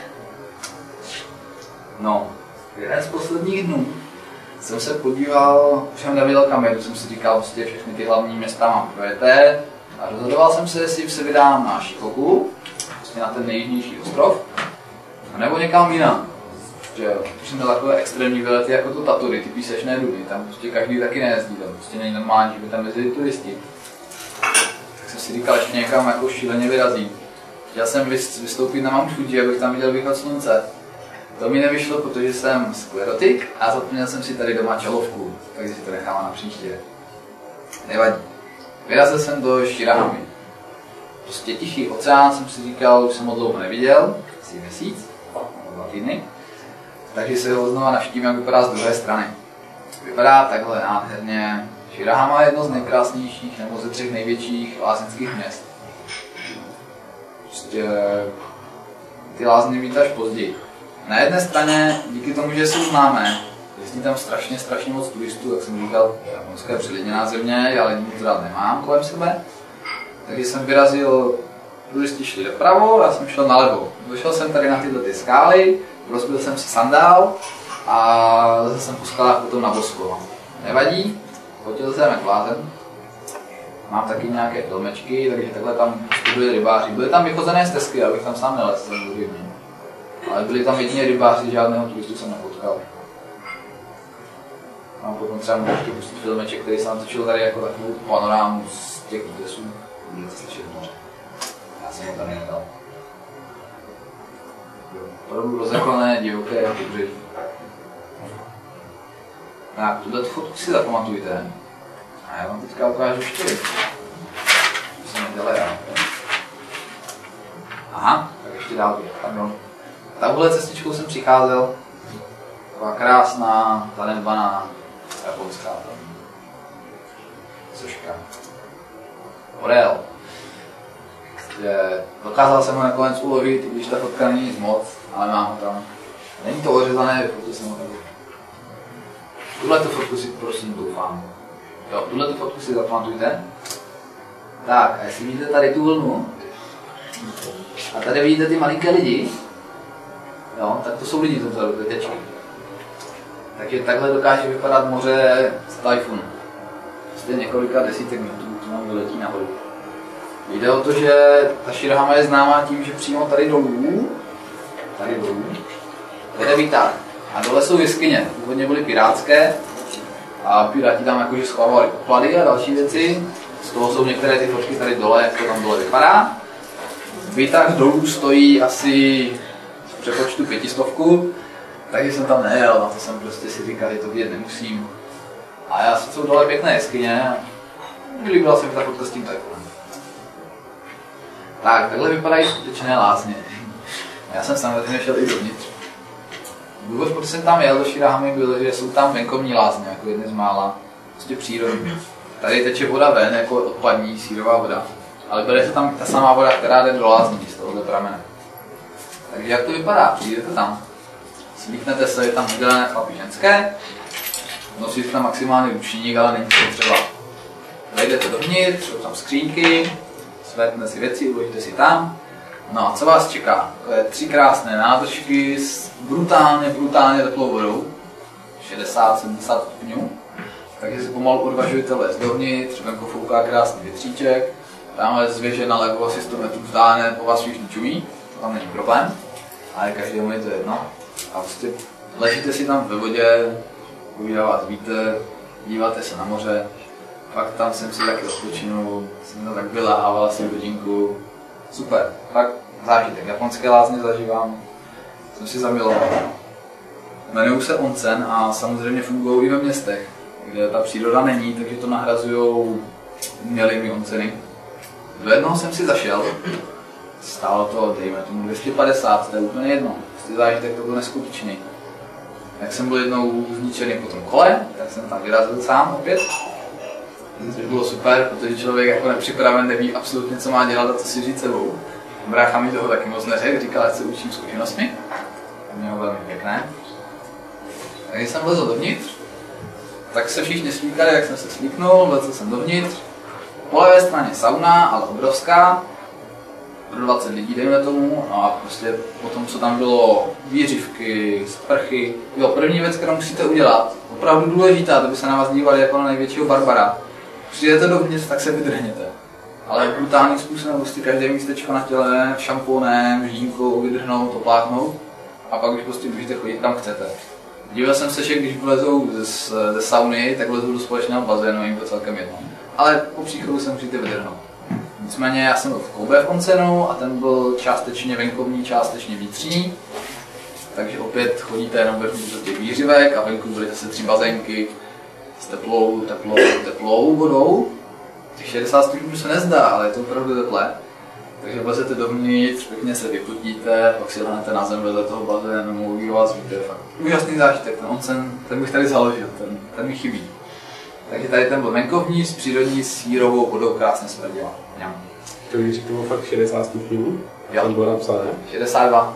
No, jeden z posledních dnů jsem se podíval, už jsem neviděl kam jedu, jsem si říkal, prostě všechny ty hlavní města mám projeté a rozhodoval jsem se, jestli se vydám na Shikoku, prostě na ten nejjižnější ostrov, nebo někam jinam. Už jsem měl takové extrémní výlety jako to Tatooine, ty písečné duny, tam prostě každý taky nejezdí, tam prostě není normální, že by tam jezdili turisti. Tak jsem si říkal, ještě někam jako šíleně vyrazím. Chtěl jsem vystoupit na Mount Fuji, abych tam viděl východ slunce. To mi nevyšlo, protože jsem sklerotik a zapomněl jsem si tady doma čelovku, takže si to nechám na příště. Nevadí. Vyrazil jsem do Shirahamy. Prostě tichý oceán jsem si říkal, už jsem ho dlouho neviděl, asi měsíc, 2 týdny. Takže se ho znova navštívím, jak vypadá z druhé strany. Vypadá takhle nádherně. Shirahama je jedno z nejkrásnějších nebo ze 3 největších lázeňských měst. Prostě ty lázně víte až později. Na jedné straně, díky tomu, že jsou známé, jezdí tam strašně moc turistů, jak jsem říkal, Japonsko je přelidněná země, ale nic rád nemám kolem sebe. Takže jsem vyrazil, turisti šli dopravo, já jsem šel nalevo. Došel jsem tady na tyhle ty skály, rozbil jsem si sandál a zase jsem po skalách potom na bosko. Nevadí, fotil jsem jak blázen. Mám taky nějaké domečky, takže takhle tam byli rybáři. Byly tam vychozené stezky, abych tam sám nelez, ale byli tam jedině rybáři, žádného turistu jsem nepotkal. Mám potom třeba možná pustit filmeček, který jsem natočil tady jako takovou panorámu z těch útesů. Můžete slyšet moře. Já jsem ho tady nedal. Opravdu rozeklené, divoké pobřeží. Tak, tuhle fotku si zapamatujte. A já vám teďka ukážu 4. To jsem nedělal já. Aha, tak ještě dál, pardon. Takovouhle cestičkou jsem přicházel. Taková krásná, zanedbaná japonská soška. Orel. Dokázal jsem ho nakonec ulovit, i když ta fotka není nic moc, ale mám ho tam. Není to ořezané, vyfotil jsem ho tady. Tuhletu fotku si prosím doufám. Jo, tuhletu fotku si zapamatujte. Tak, a jestli vidíte tady tu vlnu, a tady vidíte ty malinké lidi, jo, tak to jsou lidi vzadu, ty tečky. Takže takhle dokáže vypadat moře z tajfunu. Prostě několika desítek metrů, co nám vyletí nahoru. Jde o to, že ta Shirahama je známá tím, že přímo tady dolů, vede výtah. A dole jsou jeskyně, původně byly pirátské a piráti tam jakože schovávali poklady a další věci. Z toho jsou některé ty fotky tady dole, jak to tam dole vypadá. Výtah dolů stojí asi v přepočtu 500, takže jsem tam nejel, na to jsem prostě si říkal, že to vidět nemusím. A já jsou dole pěkné jeskyně a líbila se mi ta fotka s tím tajfunem. Tak, takhle vypadají skutečné lázně. Já jsem samozřejmě šel i dovnitř. Důvod, proč jsem tam jel do Shirahamy, byl, že jsou tam venkovní lázně, jako jedny z mála, prostě přírodní. Tady teče voda ven, jako odpadní sírová voda. Ale bere se tam ta samá voda, která jde do lázní z tohohle pramene. Takže jak to vypadá? Přijdete tam, slíknete se, je tam udělané chlapy ženské, nosíte tam maximálně ručník, ale není to třeba. Vejdete dovnitř, jsou tam skřínky, svétne si věci, uložíte si tam. No a co vás čeká? To je 3 krásné nádržky s brutálně teplou vodou, 60-70 stupňů. Takže si pomalu odvažujete lézt dovnitř, venku fouká krásný větříček, tamhle z věže nalevo asi 100 metrů vzdálené, po vás všichni čumí, to tam není problém, ale každému je to jedno. A prostě ležíte si tam ve vodě, povídá vás vítr, díváte se na moře, pak tam jsem si taky odpočinul, jsem tam tak vylehával asi hodinku. Super, fakt zážitek. Japonské lázně zažívám, jsem si zamiloval. Jmenují se onsen a samozřejmě fungují i ve městech, kde ta příroda není, takže to nahrazují umělými onseny. Do jednoho jsem si zašel, stálo to, dejme tomu 250, to je úplně jedno, prostě zážitek to byl neskutečný. Jak jsem byl jednou zničený po tom kole, tak jsem tam vyrazil sám opět. Což bylo super, protože člověk jako nepřipraven neví absolutně, co má dělat a co si říct sebou. Brácha mi toho taky moc neřekl, říkal, ať se učím zkušenostmi. To mělo velmi pěkné. A když jsem vlezl dovnitř, tak se všichni slíkali, jak jsem se slíknul, vlezl jsem dovnitř. Po levé straně sauna, ale obrovská. Pro 20 lidí, dejme tomu, no a prostě potom, co tam bylo, výřivky, sprchy. Jo, první věc, kterou musíte udělat, opravdu důležitá, to by se na vás dívali jako na největšího barbara. Přijdete dovnitř, tak se vydrhněte. Ale brutálním způsobem prostě každé místečko na těle, šampónem, ždínkou, vydrhnout, opláchnout a pak už prostě můžete chodit kam chcete. Díval jsem se, že když vlezou ze sauny, tak vlezou do společného bazénu, jim to celkem jedno. Ale po příchodu se musíte vydrhnout. Nicméně já jsem byl v Kobe v oncenu a ten byl částečně venkovní, částečně vnitřní. Takže opět chodíte jenom vevnitř do těch výřivek a venku byly zase 3 bazénky s teplou vodou. Těch 60 stupňů se nezdá, ale je to opravdu teplé. Takže vlezete dovnitř, pěkně se vypotíte, pak si lehnete na zem vedle toho bazénu, uvidí vás, to je fakt úžasný zážitek. Ten oncen, ten bych tady založil, ten mi chybí. Takže tady ten byl venkovní, s přírodní sírovou vodou krásně smrdila. To víš, že to bylo fakt 60 stupňů? Jo. Tam bylo napsané? 62.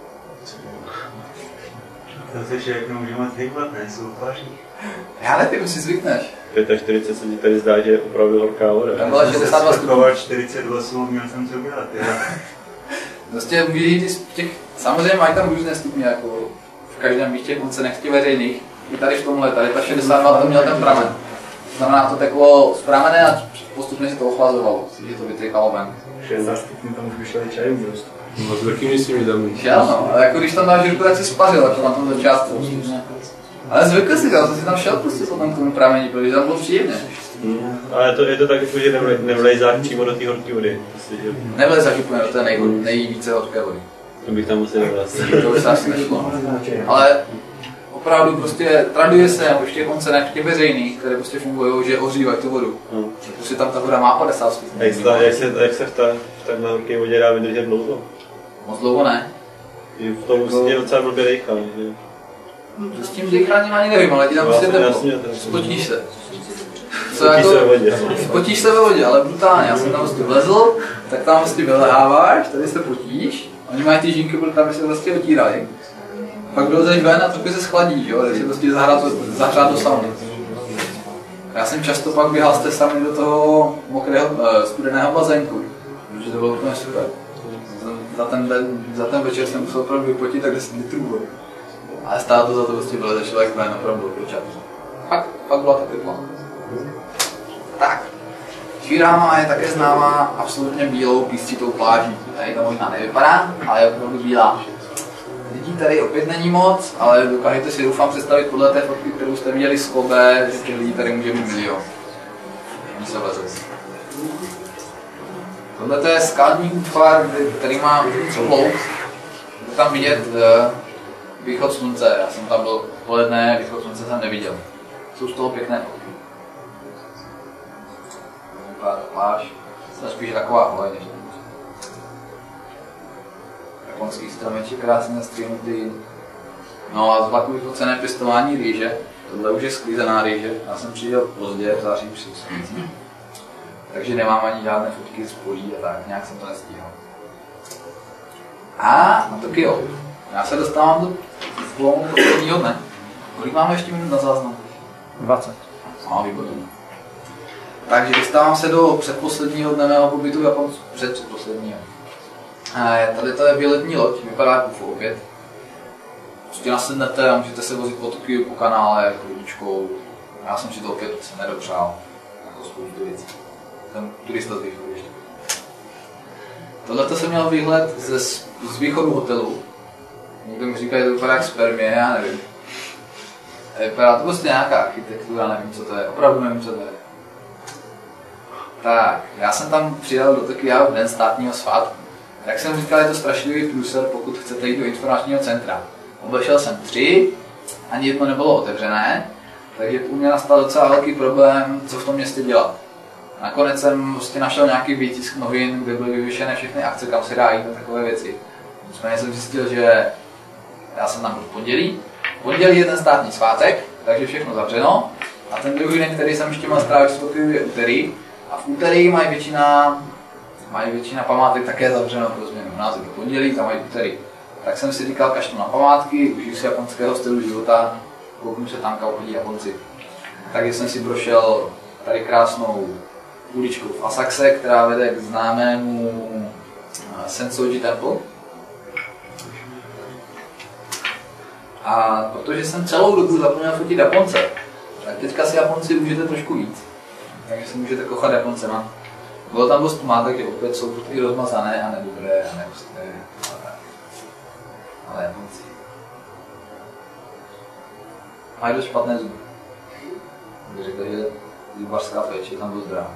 To se člověk nemůže moc hýbat, ne? Jsou tváří. Já ne, ty už si zvykneš. 45 se mi tady zdá, že je opravdu horká voda. Tam byla 62 stupňů. 48, měl jsem co udělat, jo. Prostě může jít z těch, samozřejmě mají tam různé stupně, jako v každém místě koncenech těch veřejných. I tady v tomhle, tady ta 62, tam měl ten pramen. Znamená, to teklo z pramene a postupně se to ochlazovalo, že to vytýkalo ven. 60 stupňů tam už vyšel i čajů dost. No to taky myslím, že tam Šel no, ale jako když tam dáš žirku, tak si spařil, jako na tom začátku. Ale zvykl si to, já jsem si tam šel prostě potom k tomu pramení, protože tam bylo příjemné. Ale je to tak, že nevlejzáš přímo do té horké vody. Nevlezeš úplně do té nejvíce horké vody. To bych tam musel vlastně. To by se asi nešlo. Ale opravdu prostě traduje se jako v těch oncenech, v těch veřejných, které prostě fungují, že ohřívají tu vodu. Prostě tam ta voda má 50 stupňů. Jak se v takhle horké vodě dá vydržet dlouho? Moc dlouho ne. V tom musíte docela blbě dejchat. S tím dýcháním ani nevím, ale ti tam prostě teplo. Spotíš se. Spotíš se ve vodě, ale brutálně. Já jsem tam prostě vlezl, tak tam prostě vyleháváš, tady se potíš. Oni mají ty žínky, protože tam se vlastně otírali. Pak vylezeš ven a trochu se schladí, jo, takže prostě zahřát do sauny. Já jsem často pak běhal z té sauny do toho mokrého, studeného bazénku, protože to bylo úplně super. Za ten večer jsem musel opravdu vypotit tak 10 litrů vody. Ale stálo to za to, prostě vyleze člověk ven opravdu počat. Pak byla tak tepla. Tak. Švíráma je také známá absolutně bílou písčitou pláží. Tady to možná nevypadá, ale je opravdu bílá. Lidí tady opět není moc, ale dokážete si doufám představit podle té fotky, kterou jste viděli z Kobe, že těch lidí tady může být milion. Oni se vlezou. Tohle je skladní útvar, který má oblouk. Je tam vidět východ slunce. Já jsem tam byl poledne, východ slunce jsem neviděl. Jsou z toho pěkné fotky. Vypadá ta pláž. To je spíš taková holej, než japonský stromeček krásně nastříhnutý. No a z vlaku vyfocené pěstování rýže. Tohle už je sklízená rýže. Já jsem přijel pozdě, v září při. Takže nemám ani žádné fotky z polí a tak, nějak jsem to nestíhal. A na Tokio. Já se dostávám do posledního dne. Kolik máme ještě minut na záznam? 20. No, výborně. Takže dostávám se do předposledního dne mého pobytu v Japonsku. Předposledního. Tady to je výletní loď, vypadá jako UFO opět. Prostě nasednete a můžete se vozit po Tokiu, po kanále, chludičkou. Já jsem si to opět nedopřál. Jako spoustu věcí. Jsem turista z východu ještě. Tohle jsem měl výhled z východu hotelu. Někdo mi říká, že to vypadá jak spermie, já nevím. Vypadá to prostě nějaká architektura, nevím co to je, opravdu nevím co to je. Tak, já jsem tam přijel do Tokia v den státního svátku. Jak jsem říkal, je to strašlivý průser, pokud chcete jít do informačního centra. Obešel jsem 3, ani jedno nebylo otevřené, takže u mě nastal docela velký problém, co v tom městě dělat. Nakonec jsem prostě našel nějaký výtisk novin, kde byly vyvěšené všechny akce, kam se dá jít a takové věci. Nicméně jsem zjistil, že já jsem tam byl v pondělí. V pondělí je ten státní svátek, takže všechno zavřeno. A ten druhý den, který jsem ještě měl strávit v Tokiu, je úterý. A v úterý mají většina památek také zavřeno pro změnu. U nás je to pondělí, tam mají úterý. Tak jsem si říkal, kašlu na památky, užiju si japonského stylu života, kouknu se tam, kam chodí Japonci. Takže jsem si prošel tady krásnou uličkou v Asakuze, která vede k známému Sensoji Temple. A protože jsem celou dobu zapomněl fotit Japonce, tak teďka si Japonci užijete trošku víc. Takže si můžete kochat Japoncema. Bylo tam dost památek, že opět jsou i rozmazané a nedobré a neusté. Ale Japonci mají dost špatné zuby. Bych řekl, že zubařská péče je tam dost drahá.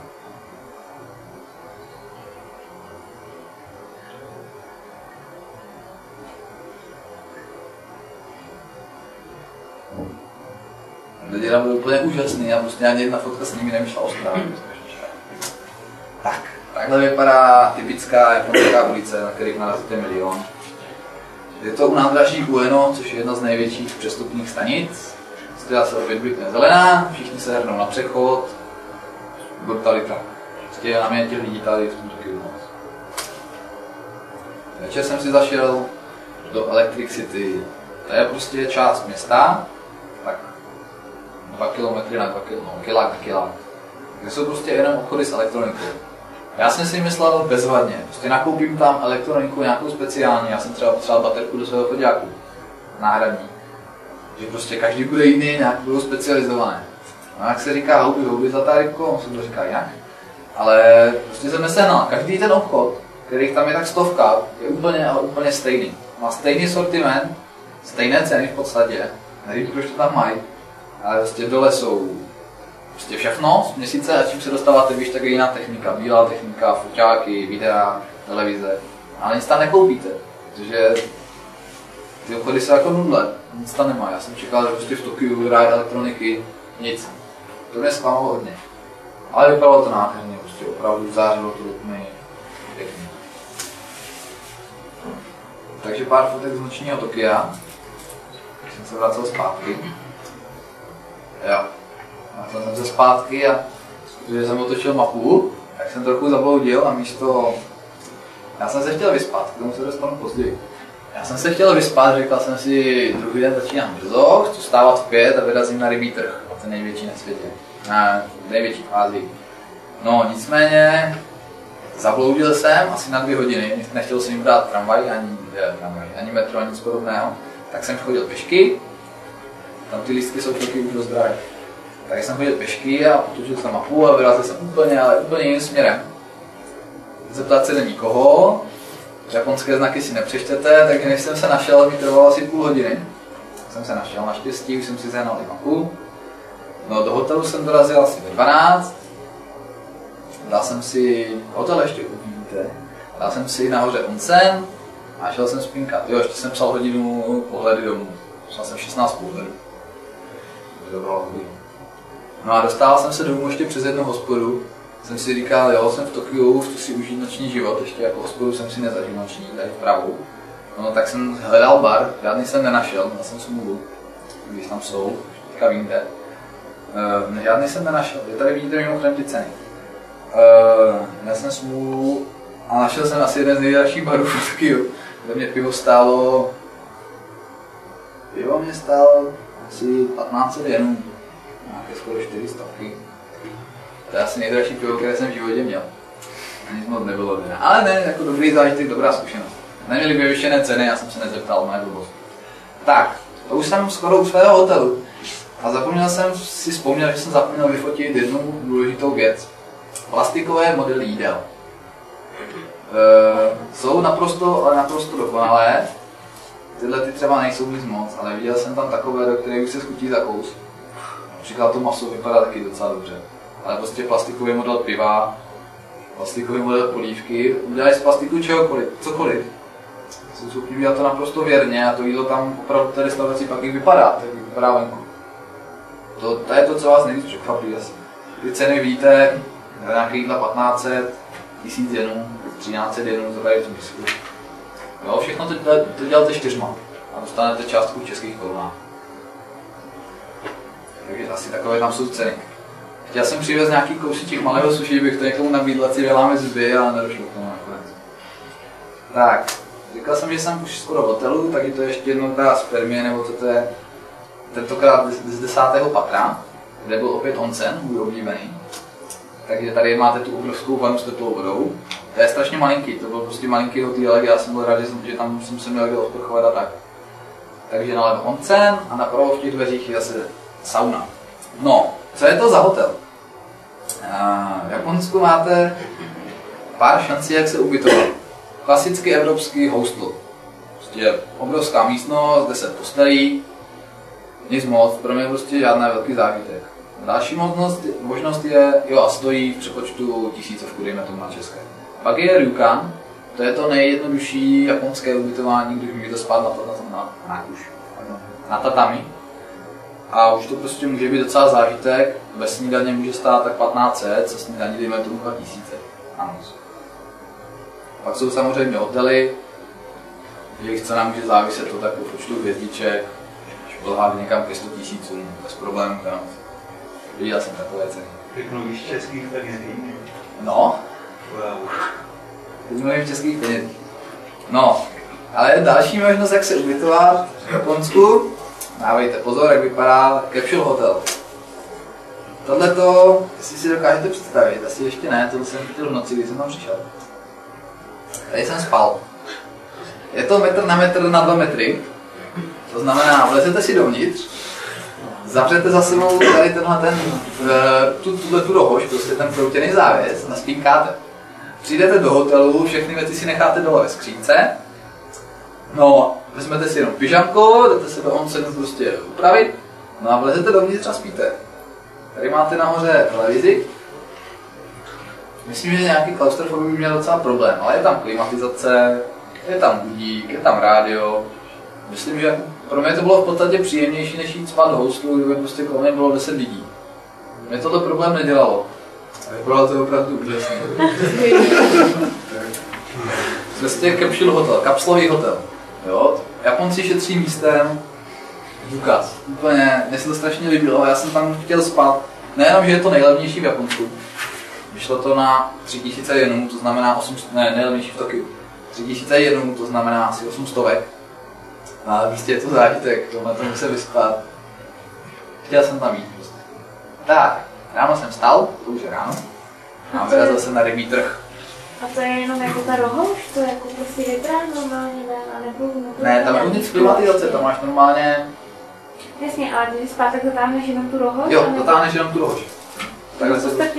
Děda byl úplně úžasný a prostě ani jedna fotka s nimi nevyšla ostrá. Tak, takhle vypadá typická japonská ulice, na kterých narazíte milion. Je to u nádraží Ueno, což je jedna z největších přestupních stanic. Která se opět blíkne zelená, všichni se hrnou na přechod. Brutalita. Prostě na mě těch lidí tady v tom Tokiu moc. Večer jsem si zašel do Electric City. To je prostě část města, tak 2 kilometry na 2 kilometry, kilák na kilák. Kde jsou prostě jenom obchody s elektronikou. Já jsem si myslel bezvadně, prostě nakoupím tam elektroniku nějakou speciální, já jsem třeba potřeboval baterku do svého choďáku, náhradní. Že prostě každý bude jiný, nějak budou specializované. A jak se říká houby zlatá rybko, on se to říká jinak. Ale prostě jsem nesehnal, každý ten obchod, kterých tam je tak 100, je úplně stejný. Má stejný sortiment, stejné ceny v podstatě, nevím, proč to tam mají, ale prostě dole jsou prostě všechno z měsíce a čím se dostáváte výš, tak je jiná technika, bílá technika, foťáky, videa, televize, ale nic tam nekoupíte, protože ty obchody jsou jako nudle, nic tam nemá. Já jsem čekal, že prostě v Tokiu rád elektroniky, nic. To mě zklamalo hodně. Ale vypadalo to nádherně, prostě opravdu zářilo to úplně pěkně. Takže pár fotek z nočního Tokia. Jsem se vracel zpátky. Jo. Vracel jsem se zpátky a když jsem otočil mapu, tak jsem trochu zabloudil a místo... Já jsem se chtěl vyspat, k tomu se dostanu později. Já jsem se chtěl vyspat, říkal jsem si, druhý den začínám brzo, chci stávat v 5 a vyrazím na rybí trh, ten největší na světě, největší v Ázii. No nicméně, zabloudil jsem asi na 2 hodiny, nechtěl jsem jim brát tramvaj, ani metro, ani nic podobného, tak jsem chodil pěšky, tam ty lístky jsou taky už dost drahé. Tak jsem chodil pěšky a potočil jsem mapu a vyrazil jsem úplně jiným směrem. Zeptat se do nikoho, japonské znaky si nepřečtete, takže než jsem se našel, mi trvalo asi půl hodiny. Jsem se našel, naštěstí, už jsem si sehnal i mapu. No, do hotelu jsem dorazil asi ve 12. Dal jsem si, hotel ještě uvidíte, dal jsem si nahoře onsen a šel jsem spinkat. Jo, ještě jsem psal hodinu pohledy domů. Psal jsem 16 pohledů. No a dostal jsem se domů ještě přes jednu hospodu. Jsem si říkal, jo, jsem v Tokiu, chci si užít noční život, ještě jako hospodu jsem si nezažil noční, tady v Prahu. No tak jsem hledal bar, žádný jsem nenašel, měl jsem smůlu, když tam jsou, teďka vím kde. Žádný jsem nenašel, je tady vidíte mimochodem ty ceny. Měl jsem smůlu a našel jsem asi jeden z nejdražších barů v Tokiu, kde mě pivo stálo asi 1500 jenů, nějaké skoro 400. To je asi nejdražší pivo, které jsem v životě měl. Nic moc nebylo, ne. Ale ne, jako dobrý zážitek, dobrá zkušenost. Neměli by vyššené ceny, já jsem se nezeptal, moje blbost. Tak, to už jsem skoro u svého hotelu. A zapomněl jsem si vzpomněl, že jsem zapomněl vyfotit jednu důležitou věc. Plastikové modely jídel. Jsou naprosto dokonalé. Tyhle ty třeba nejsou nic moc, ale viděl jsem tam takové, do kterých už se schutí za kous. Například to maso vypadá taky docela dobře. Ale prostě plastikový model piva, plastikový model polívky, udělají z plastiku cokoliv. Jsou schopni udělat to naprosto věrně a to jídlo tam opravdu v té restauraci pak i vypadá, tak vypadá venku. To je to, co vás nejvíc překvapí asi. Ty ceny vidíte, nějaké jídla 1500, 1000 jenů, 1300 jenů za tady v zmyslu. Jo, všechno to děláte 4 a dostanete částku v českých korunách. Takže asi takové tam jsou ceny. Chtěl jsem přivést nějaký kousíček malého sushi, bych to někomu nabídl, ať si vyláme zuby, ale nedošlo k tomu nakonec. Tak, říkal jsem, že jsem už skoro v hotelu, tak je to ještě jednou ta spermie, nebo to je tentokrát z 10. patra, kde byl opět onsen, můj oblíbený. Takže tady máte tu obrovskou vanu s teplou vodou. To je strašně malinký, to byl prostě malinký hotýlek, já jsem byl rád, že tam jsem se měl kde odprchovat a tak. Takže nalevo onsen a napravo v těch dveřích je zase sauna. No, co je to za hotel? V Japonsku máte pár šancí, jak se ubytovat. Klasický evropský hostel. Prostě obrovská místnost, 10 postelí, nic moc, pro mě prostě žádný velký zážitek. Další možnost je, jo a stojí v přepočtu 1000, dejme tomu na české. Pak je ryokan, to je to nejjednodušší japonské ubytování, když můžete spát na tatami. A už to prostě může být docela zážitek, bez snídaně může stát tak 1500, se snídaní dejme tomu 2000 na noc. Pak jsou samozřejmě hotely, jejich cena může záviset to tak po počtu hvězdiček, šplhá někam ke 100 000, bez problémů na noc. Viděl jsem takové ceny. Řeknu víš českých penězí? No. Wow. Teď mluvím v českých penězích. No, ale další možnost, jak se ubytovat v Japonsku, dávejte pozor, jak vypadá capsule hotel. Tohleto, jestli si dokážete představit, asi ještě ne, tohle jsem chtěl v noci, když jsem tam přišel. Tady jsem spal. Je to metr na metr na 2 metry, to znamená, vlezete si dovnitř, zavřete za sebou tady tu rohož, prostě ten proutěný závěs, naspínkáte. Přijdete do hotelu, všechny věci si necháte dole ve skřínce. No, vezmete si jenom pyžamko, jdete se do onsenu prostě upravit, no a vlezete dovnitř a spíte. Tady máte nahoře televizi. Myslím, že nějaký klaustrofobie by měl docela problém, ale je tam klimatizace, je tam budík, je tam rádio. Myslím, že pro mě to bylo v podstatě příjemnější, než jít spát do hostelu, kde prostě kolem mě bylo 10 lidí. Mě tohle problém nedělalo. A vypadalo to opravdu úžasně. Prostě capsule hotel, kapslový hotel. Jo? Japonci šetří místem, důkaz. Úplně, mně se to strašně líbilo, já jsem tam chtěl spát. Nejenom, že je to nejlevnější v Japonsku. Vyšlo to na 3000 jenů, to znamená 800, ne, nejlevnější v Tokiu. 3000 jenů, to znamená asi 800. Ale prostě je to zážitek, tohle to musím vyspat. Chtěl jsem tam jít prostě. Tak, ráno jsem vstal, to už je ráno. A vyrazil jsem na rybí trh. A to je jenom jako ta rohož? To je jako prostě vybrán normálně, nebo ne, tam je uvnitř klimatizace, to máš normálně... Jasně, ale když spát, tak dotáhneš jenom tu rohož? Jo, dotáhneš jenom tu rohož. Takhle se... To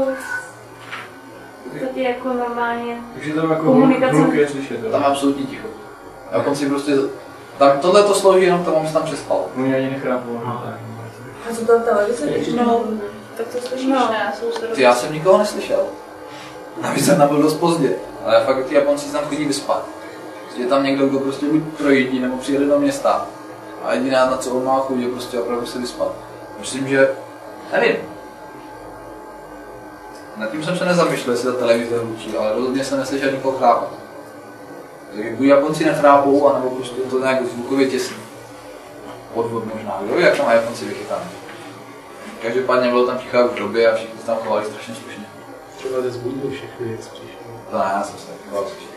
je jako normálně... Takže tam jako hluk je slyšet. Tam je absolutně ticho. Japonci prostě... Tam tohle to slouží jenom tomu, aby se tam přespal. Oni ani nechrápou. A co tam televize? No, tak to slyšíš, ne? Já jsem nikoho neslyšel. Navíc jsem tam byl dost pozdě. Ale fakt ty Japonci tam chodí vyspat. Je tam někdo, kdo prostě buď projíždí, nebo přijede do města. A jediná, na co on má chuť, je prostě opravdu se vyspat. Myslím, že... Nevím. Nad tím jsem se nezamýšlel, jestli ta televize hlučí, ale rozhodně jsem neslyšel nikoho chrápat. Takže buď Japonci nechrápou, anebo prostě to nějak zvukově těsný. Podvod možná, kdo ví, jak tam Japonci vychytané. Každopádně bylo tam tichá v době a všichni se tam chovali strašně slušně. Třeba zbudil všechny věc přišel. To ne, já jsem se taky choval slušně.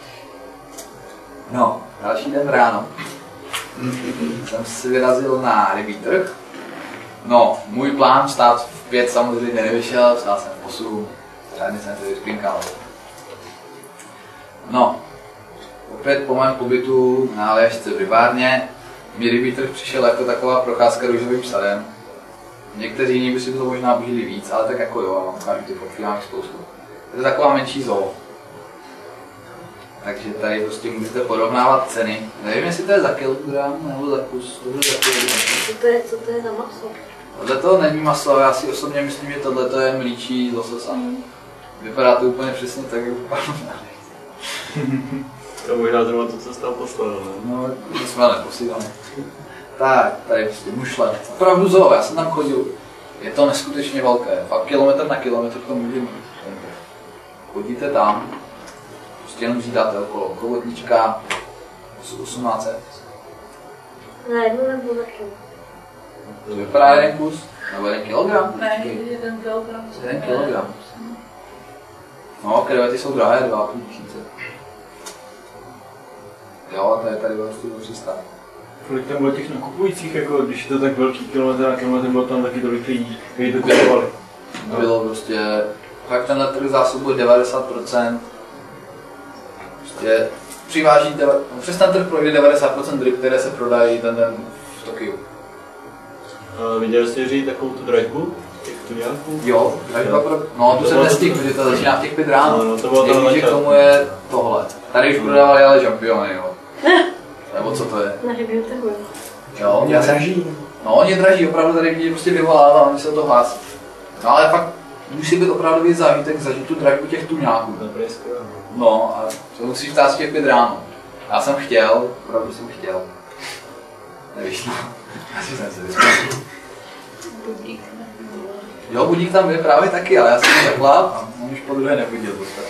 No, další den ráno jsem si vyrazil na rybí trh. No, můj plán vstát v 5 samozřejmě nevyšel, vstál jsem v 8, řádně jsem se vyspinkal. No, opět po mém pobytu na léžce v rybárně mi rybí trh přišel jako taková procházka růžovým sadem. Někteří jiní by si to možná užili víc, ale tak jako jo, mám ukážu ty fotky, mám spoustu. Je to taková menší zoo. Takže tady prostě můžete porovnávat ceny. Nevím, jestli to je za kilogram nebo za kus. Co to je za maso? Tohle to není maso, já si osobně myslím, že tohle je mlíčí losos. Vypadá to úplně přesně tak, jak vypadá. To možná zrovna to, co jsi tam poslal, ne? No, to jsme neposílali. Tak, tady prostě mušle. Opravdu zoo, já jsem tam chodil. Je to neskutečně velké, fakt kilometr na kilometr to může mít. Chodíte tam, prostě jenom řídáte okolo kobotnička, 1800. Na jednu nebo za kilo? To vypadá 1 kus, nebo 1 kilogram? Ne, 1 kilogram. 1 kilogram. No, krevety jsou drahé, 2,5 tisíce. Jo, to je tady vlastně 300. Kolik tam bylo těch nakupujících, jako když je to tak velký kilometr na kilometr, bylo tam taky tolik lidí, kteří to kupovali. Bylo prostě, fakt tenhle trh zásobuje 90%. Prostě přiváží, přes ten trh projde 90% ryb, které se prodají ten den v Tokiu. Viděl jsi říct takovou tu dražbu? Těch tuňáků? Jo, dražba no tu jsem nestihl, protože to začíná v těch 5 ráno. No, to bylo nejblíže k tomu je tohle. Tady už prodávali ale žampiony, jo. Nebo co to je? Na hybě trhu. Jo, já jsem... No, oni draží, opravdu tady vidí, prostě vyvolává, oni se o to hlásí. No ale fakt musí být opravdový zážitek zažít tu dražbu těch tuňáků. No a to musíš ptát z těch 5 ráno. Já jsem chtěl, opravdu jsem chtěl. Nevyšlo. Asi jsem se vyspěl. Budík. Jo, budík tam je právě taky, ale já jsem ho zakláp a on už po druhé nebudil.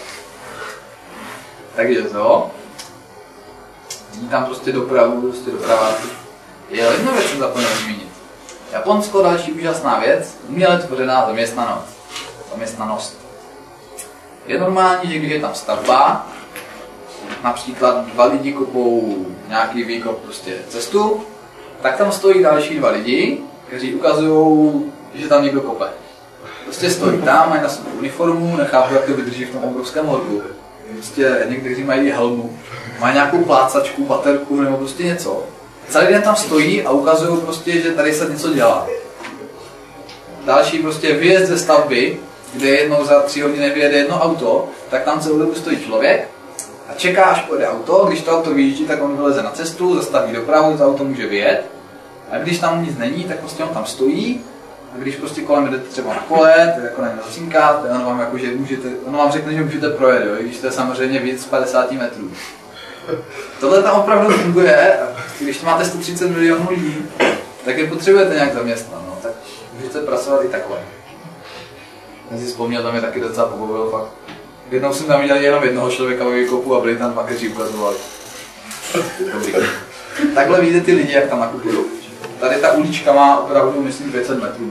Takže to. Vidí tam prostě dopravu, dopraváky. Je jedno věc, jsem zapomněl zmínit. Japonsko, další úžasná věc, uměle tvořená zaměstnanost. Je normální, že když je tam stavba, například 2 lidi kopou nějaký výkop, prostě cestu, tak tam stojí další 2 lidi, kteří ukazují, že tam někdo kope. Prostě stojí tam, mají na svou uniformu, nechápu, jak to vydrží v tom obrovském horku. Prostě někteří mají helmu, mají nějakou plácačku, baterku nebo prostě něco. Celý den tam stojí a ukazují prostě, že tady se něco dělá. Další prostě výjezd ze stavby, kde jednou za 3 hodiny vyjede jedno auto, tak tam celou dobu stojí člověk a čeká, až pojede auto. Když to auto vyjíždí, tak on vyleze na cestu, zastaví dopravu, to auto může vyjet. A když tam nic není, tak prostě on tam stojí. A když prostě kolem jdete třeba na kole, to je jako na něj zacinkáte, on vám, jako, že můžete, on vám řekne, že můžete projet, jo, i když to je samozřejmě víc z 50 metrů. Tohle tam opravdu funguje a když máte 130 milionů lidí, tak je potřebujete nějak zaměstnat, no, tak můžete pracovat i takhle. Já si vzpomněl, tam je taky docela pobavil fakt. Jednou jsem tam viděl jenom jednoho člověka ve výkopu a byli tam 2, kteří ukazovali. Dobrý. Takhle vidíte ty lidi, jak tam nakupují. Tady ta ulička má opravdu, myslím, 500 metrů.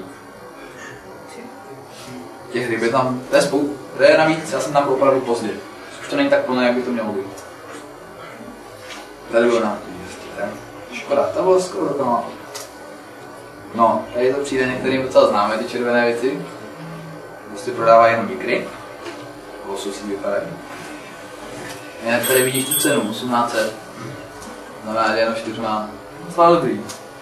Těch ryb je tam, to je navíc, já jsem tam opravdu pozdě. Už to není tak plné, jak by to mělo být. Tady bylo na škoda, to bylo skoro dokonalé. No, tady to přijde některým docela známé, ty červené věci. Prostě prodávají jenom ikry. Lososí vypadají. Jinak tady vidíš tu cenu, 1800. Znamená, že jenom 4 má. Docela dobrý.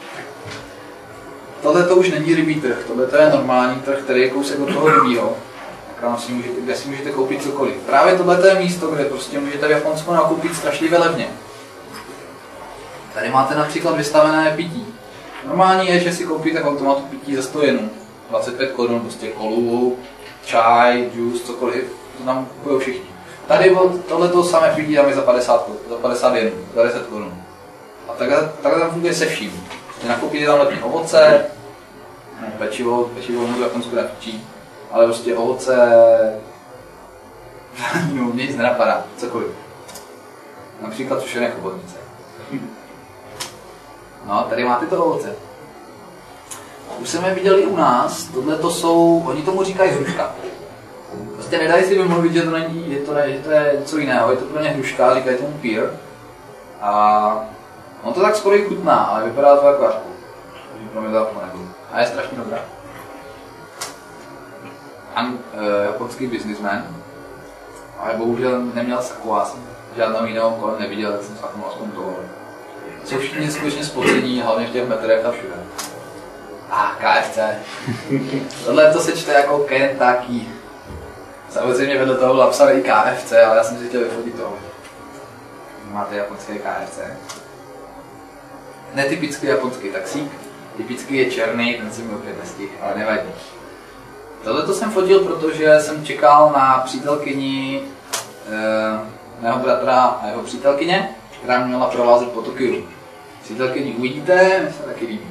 Tohle to už není rybí trh, tohle to je normální trh, který je kousek od toho rybího. Kde si můžete koupit cokoliv. Právě tohle je místo, kde prostě můžete v Japonsku nakoupit strašlivě levně. Tady máte například vystavené pití. Normální je, že si koupíte v automatu pití za 100 jenů. 25 korun, prostě kolu, čaj, džus, cokoliv. To tam kupují všichni. Tady tohleto samé pití tam je za 50 jenů, za 10 korun. A takhle tam funguje se vším. Nakoupíte tam letní ovoce, pečivo můžu v Japonsku nepečí, ale prostě ovoce, no, mě nic nenapadá, cokoliv. Například sušené chobotnice. No, tady máte to ovoce. Už jsme je viděli u nás, tohle to jsou, oni tomu říkají hruška. Prostě nedají si vymluvit, že to není, že to je něco jiného, je to pro ně hruška, říkají tomu pear. A on to tak skoro i chutná, ale vypadá to jako vážku. Takže pro mě to jako nebudu. A je strašně dobrá. Japonský businessman. Ale bohužel neměl saku, já jsem žádnou jinou kolem neviděl, tak jsem saknul aspoň tohle. Jsou všichni skutečně spocení, hlavně v těch metrech a všude. KFC. Tohle to se čte jako Kentucky. Samozřejmě vedle toho bylo napsané i KFC, ale já jsem si chtěl vyfotit tohle. Máte japonské KFC. Netypický japonský taxík. Typický je černý, ten si mi opět nestihl, ale nevadí. Tohle jsem fotil, protože jsem čekal na přítelkyni mého bratra a jeho přítelkyně, která mě měla provázet po Tokiu. Přítelkyni uvidíte, mi se taky líbí.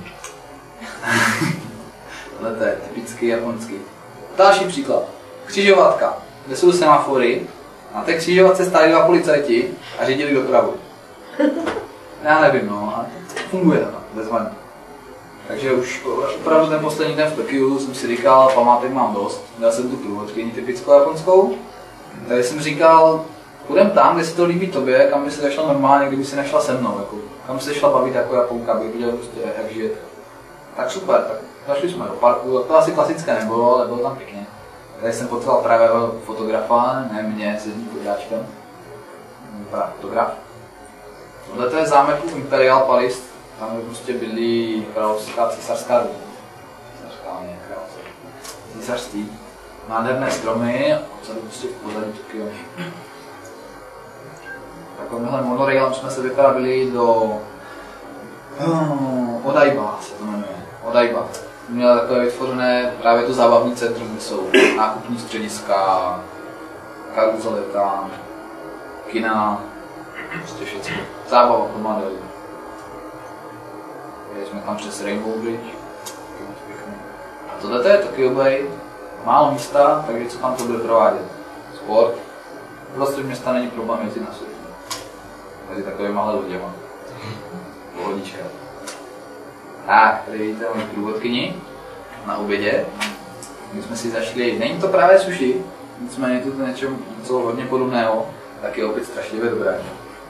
Tohle je typický japonský. Další příklad. Křižovatka, kde jsou semafory. Na té křižovatce stáli 2 policajti a řídili dopravu. Já nevím, no, ale funguje to, bezvadně. Takže už opravdu ten poslední den v Tokiu jsem si říkal, památek mám dost. Měl jsem tu průvodkyni typickou japonskou. Takže jsem říkal, půjdem tam, kde se to líbí tobě, kam by se nešla normálně, kdyby si nešla se mnou. Jako, kam by se šla bavit jako Japonka, aby viděl prostě, jak žije. Tak super, tak zašli jsme do parku, to asi klasické nebylo, ale bylo tam pěkně. Tady jsem potřeboval právě fotografa, ne mě s jedním fotáčkem. Vypadá fotograf. Tohle to je zámek Imperial Palace, tam prostě byly královská císařská rodina. Císařství. Nádherné stromy a tady prostě v pozadí Tokio. Takovýmhle monorailem jsme se vypravili do Odaiba se to jmenuje. Odaiba. Měla takové vytvořené právě to zábavní centrum, kde jsou nákupní střediska, karuzely tam, kina, prostě všechno. Zábava pro mladé lidi. Jeli jsme tam přes Rainbow Bridge. A tohle je Tokyo Bay. Málo místa, takže co tam to bude provádět? Sport. Vlastně města není problém jezdit na surfu. Tady takovýma loděma. Pohodička. Tak, tady vidíte moji průvodkyni na obědě. My jsme si zašli, není to právě sushi, nicméně je to něco hodně podobného, tak je opět strašlivě dobré.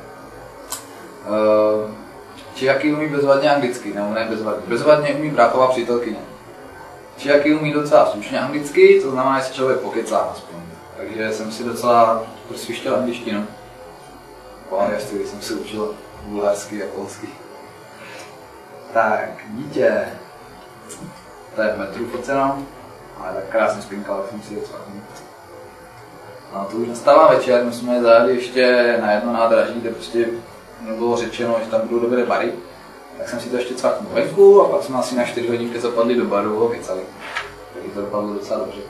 Chiaki umí bezvadně anglicky, nebo ne bezvadně. Bezvadně umí bráchová přítelkyně. Chiaki umí docela slušně anglicky, to znamená, že si člověk pokecá aspoň. Takže jsem si docela prosvištěl angličtinu. Po angličtině jsem si učil bulharsky a polsky. Tak, dítě. To je v metru foceno, ale tak krásně spinkal, jak jsem si docela. No to už nastává večer, my jsme zajeli ještě na jedno nádraží, kde prostě bylo řečeno, že tam budou dobré bary. Tak jsem si to ještě cvaknul venku a pak jsme asi na 4 hodinky zapadli do baru a kecali. Takže to dopadlo docela dobře.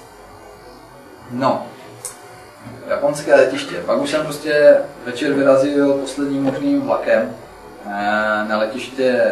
No, japonské letiště. Pak už jsem prostě večer vyrazil posledním možným vlakem na letiště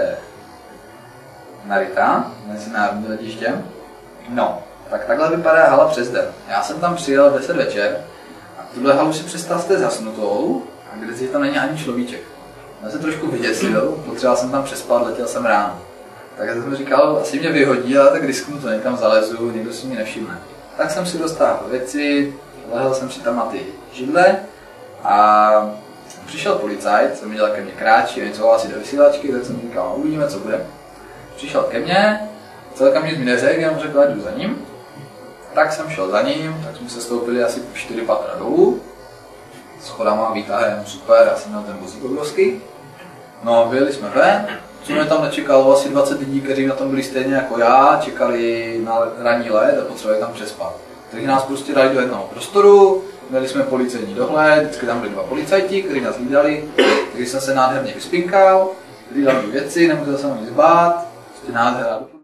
Narita, mezinárodní letiště. No, tak takhle vypadá hala přes den. Já jsem tam přijel v 10 večer a tuhle halu si představte zasnutou a kde si tam není ani človíček. Já se trošku vyděsil, potřeboval jsem tam přespat, letěl jsem ráno. Tak já jsem říkal, asi mě vyhodí, ale tak risknu to, někam zalezu, někdo si mě nevšimne. Tak jsem si dostal věci, lehl jsem si tam na ty židle a přišel policajt, jsem viděl, ke mně kráčí, něco asi do vysílačky, tak jsem říkal, uvidíme, co bude. Přišel ke mně, celkem nic mi neřekl, já mu řekl, jdu za ním. Tak jsem šel za ním, tak jsme se stoupili asi 4 patra dolů. Schodama, výtahem, super, já jsem měl ten vozík obrovský. No, vyjeli jsme ven, co mě tam nečekalo, asi 20 lidí, kteří na tom byli stejně jako já, čekali na ranní let a potřebovali tam přespat. Takže nás prostě dali do jednoho prostoru, měli jsme policejní dohled, vždycky tam byli 2 policajti, kteří nás hlídali, takže jsem se nádherně vyspinkal, hlídal mi věci, nemusel jsem nic bát, prostě nádhera.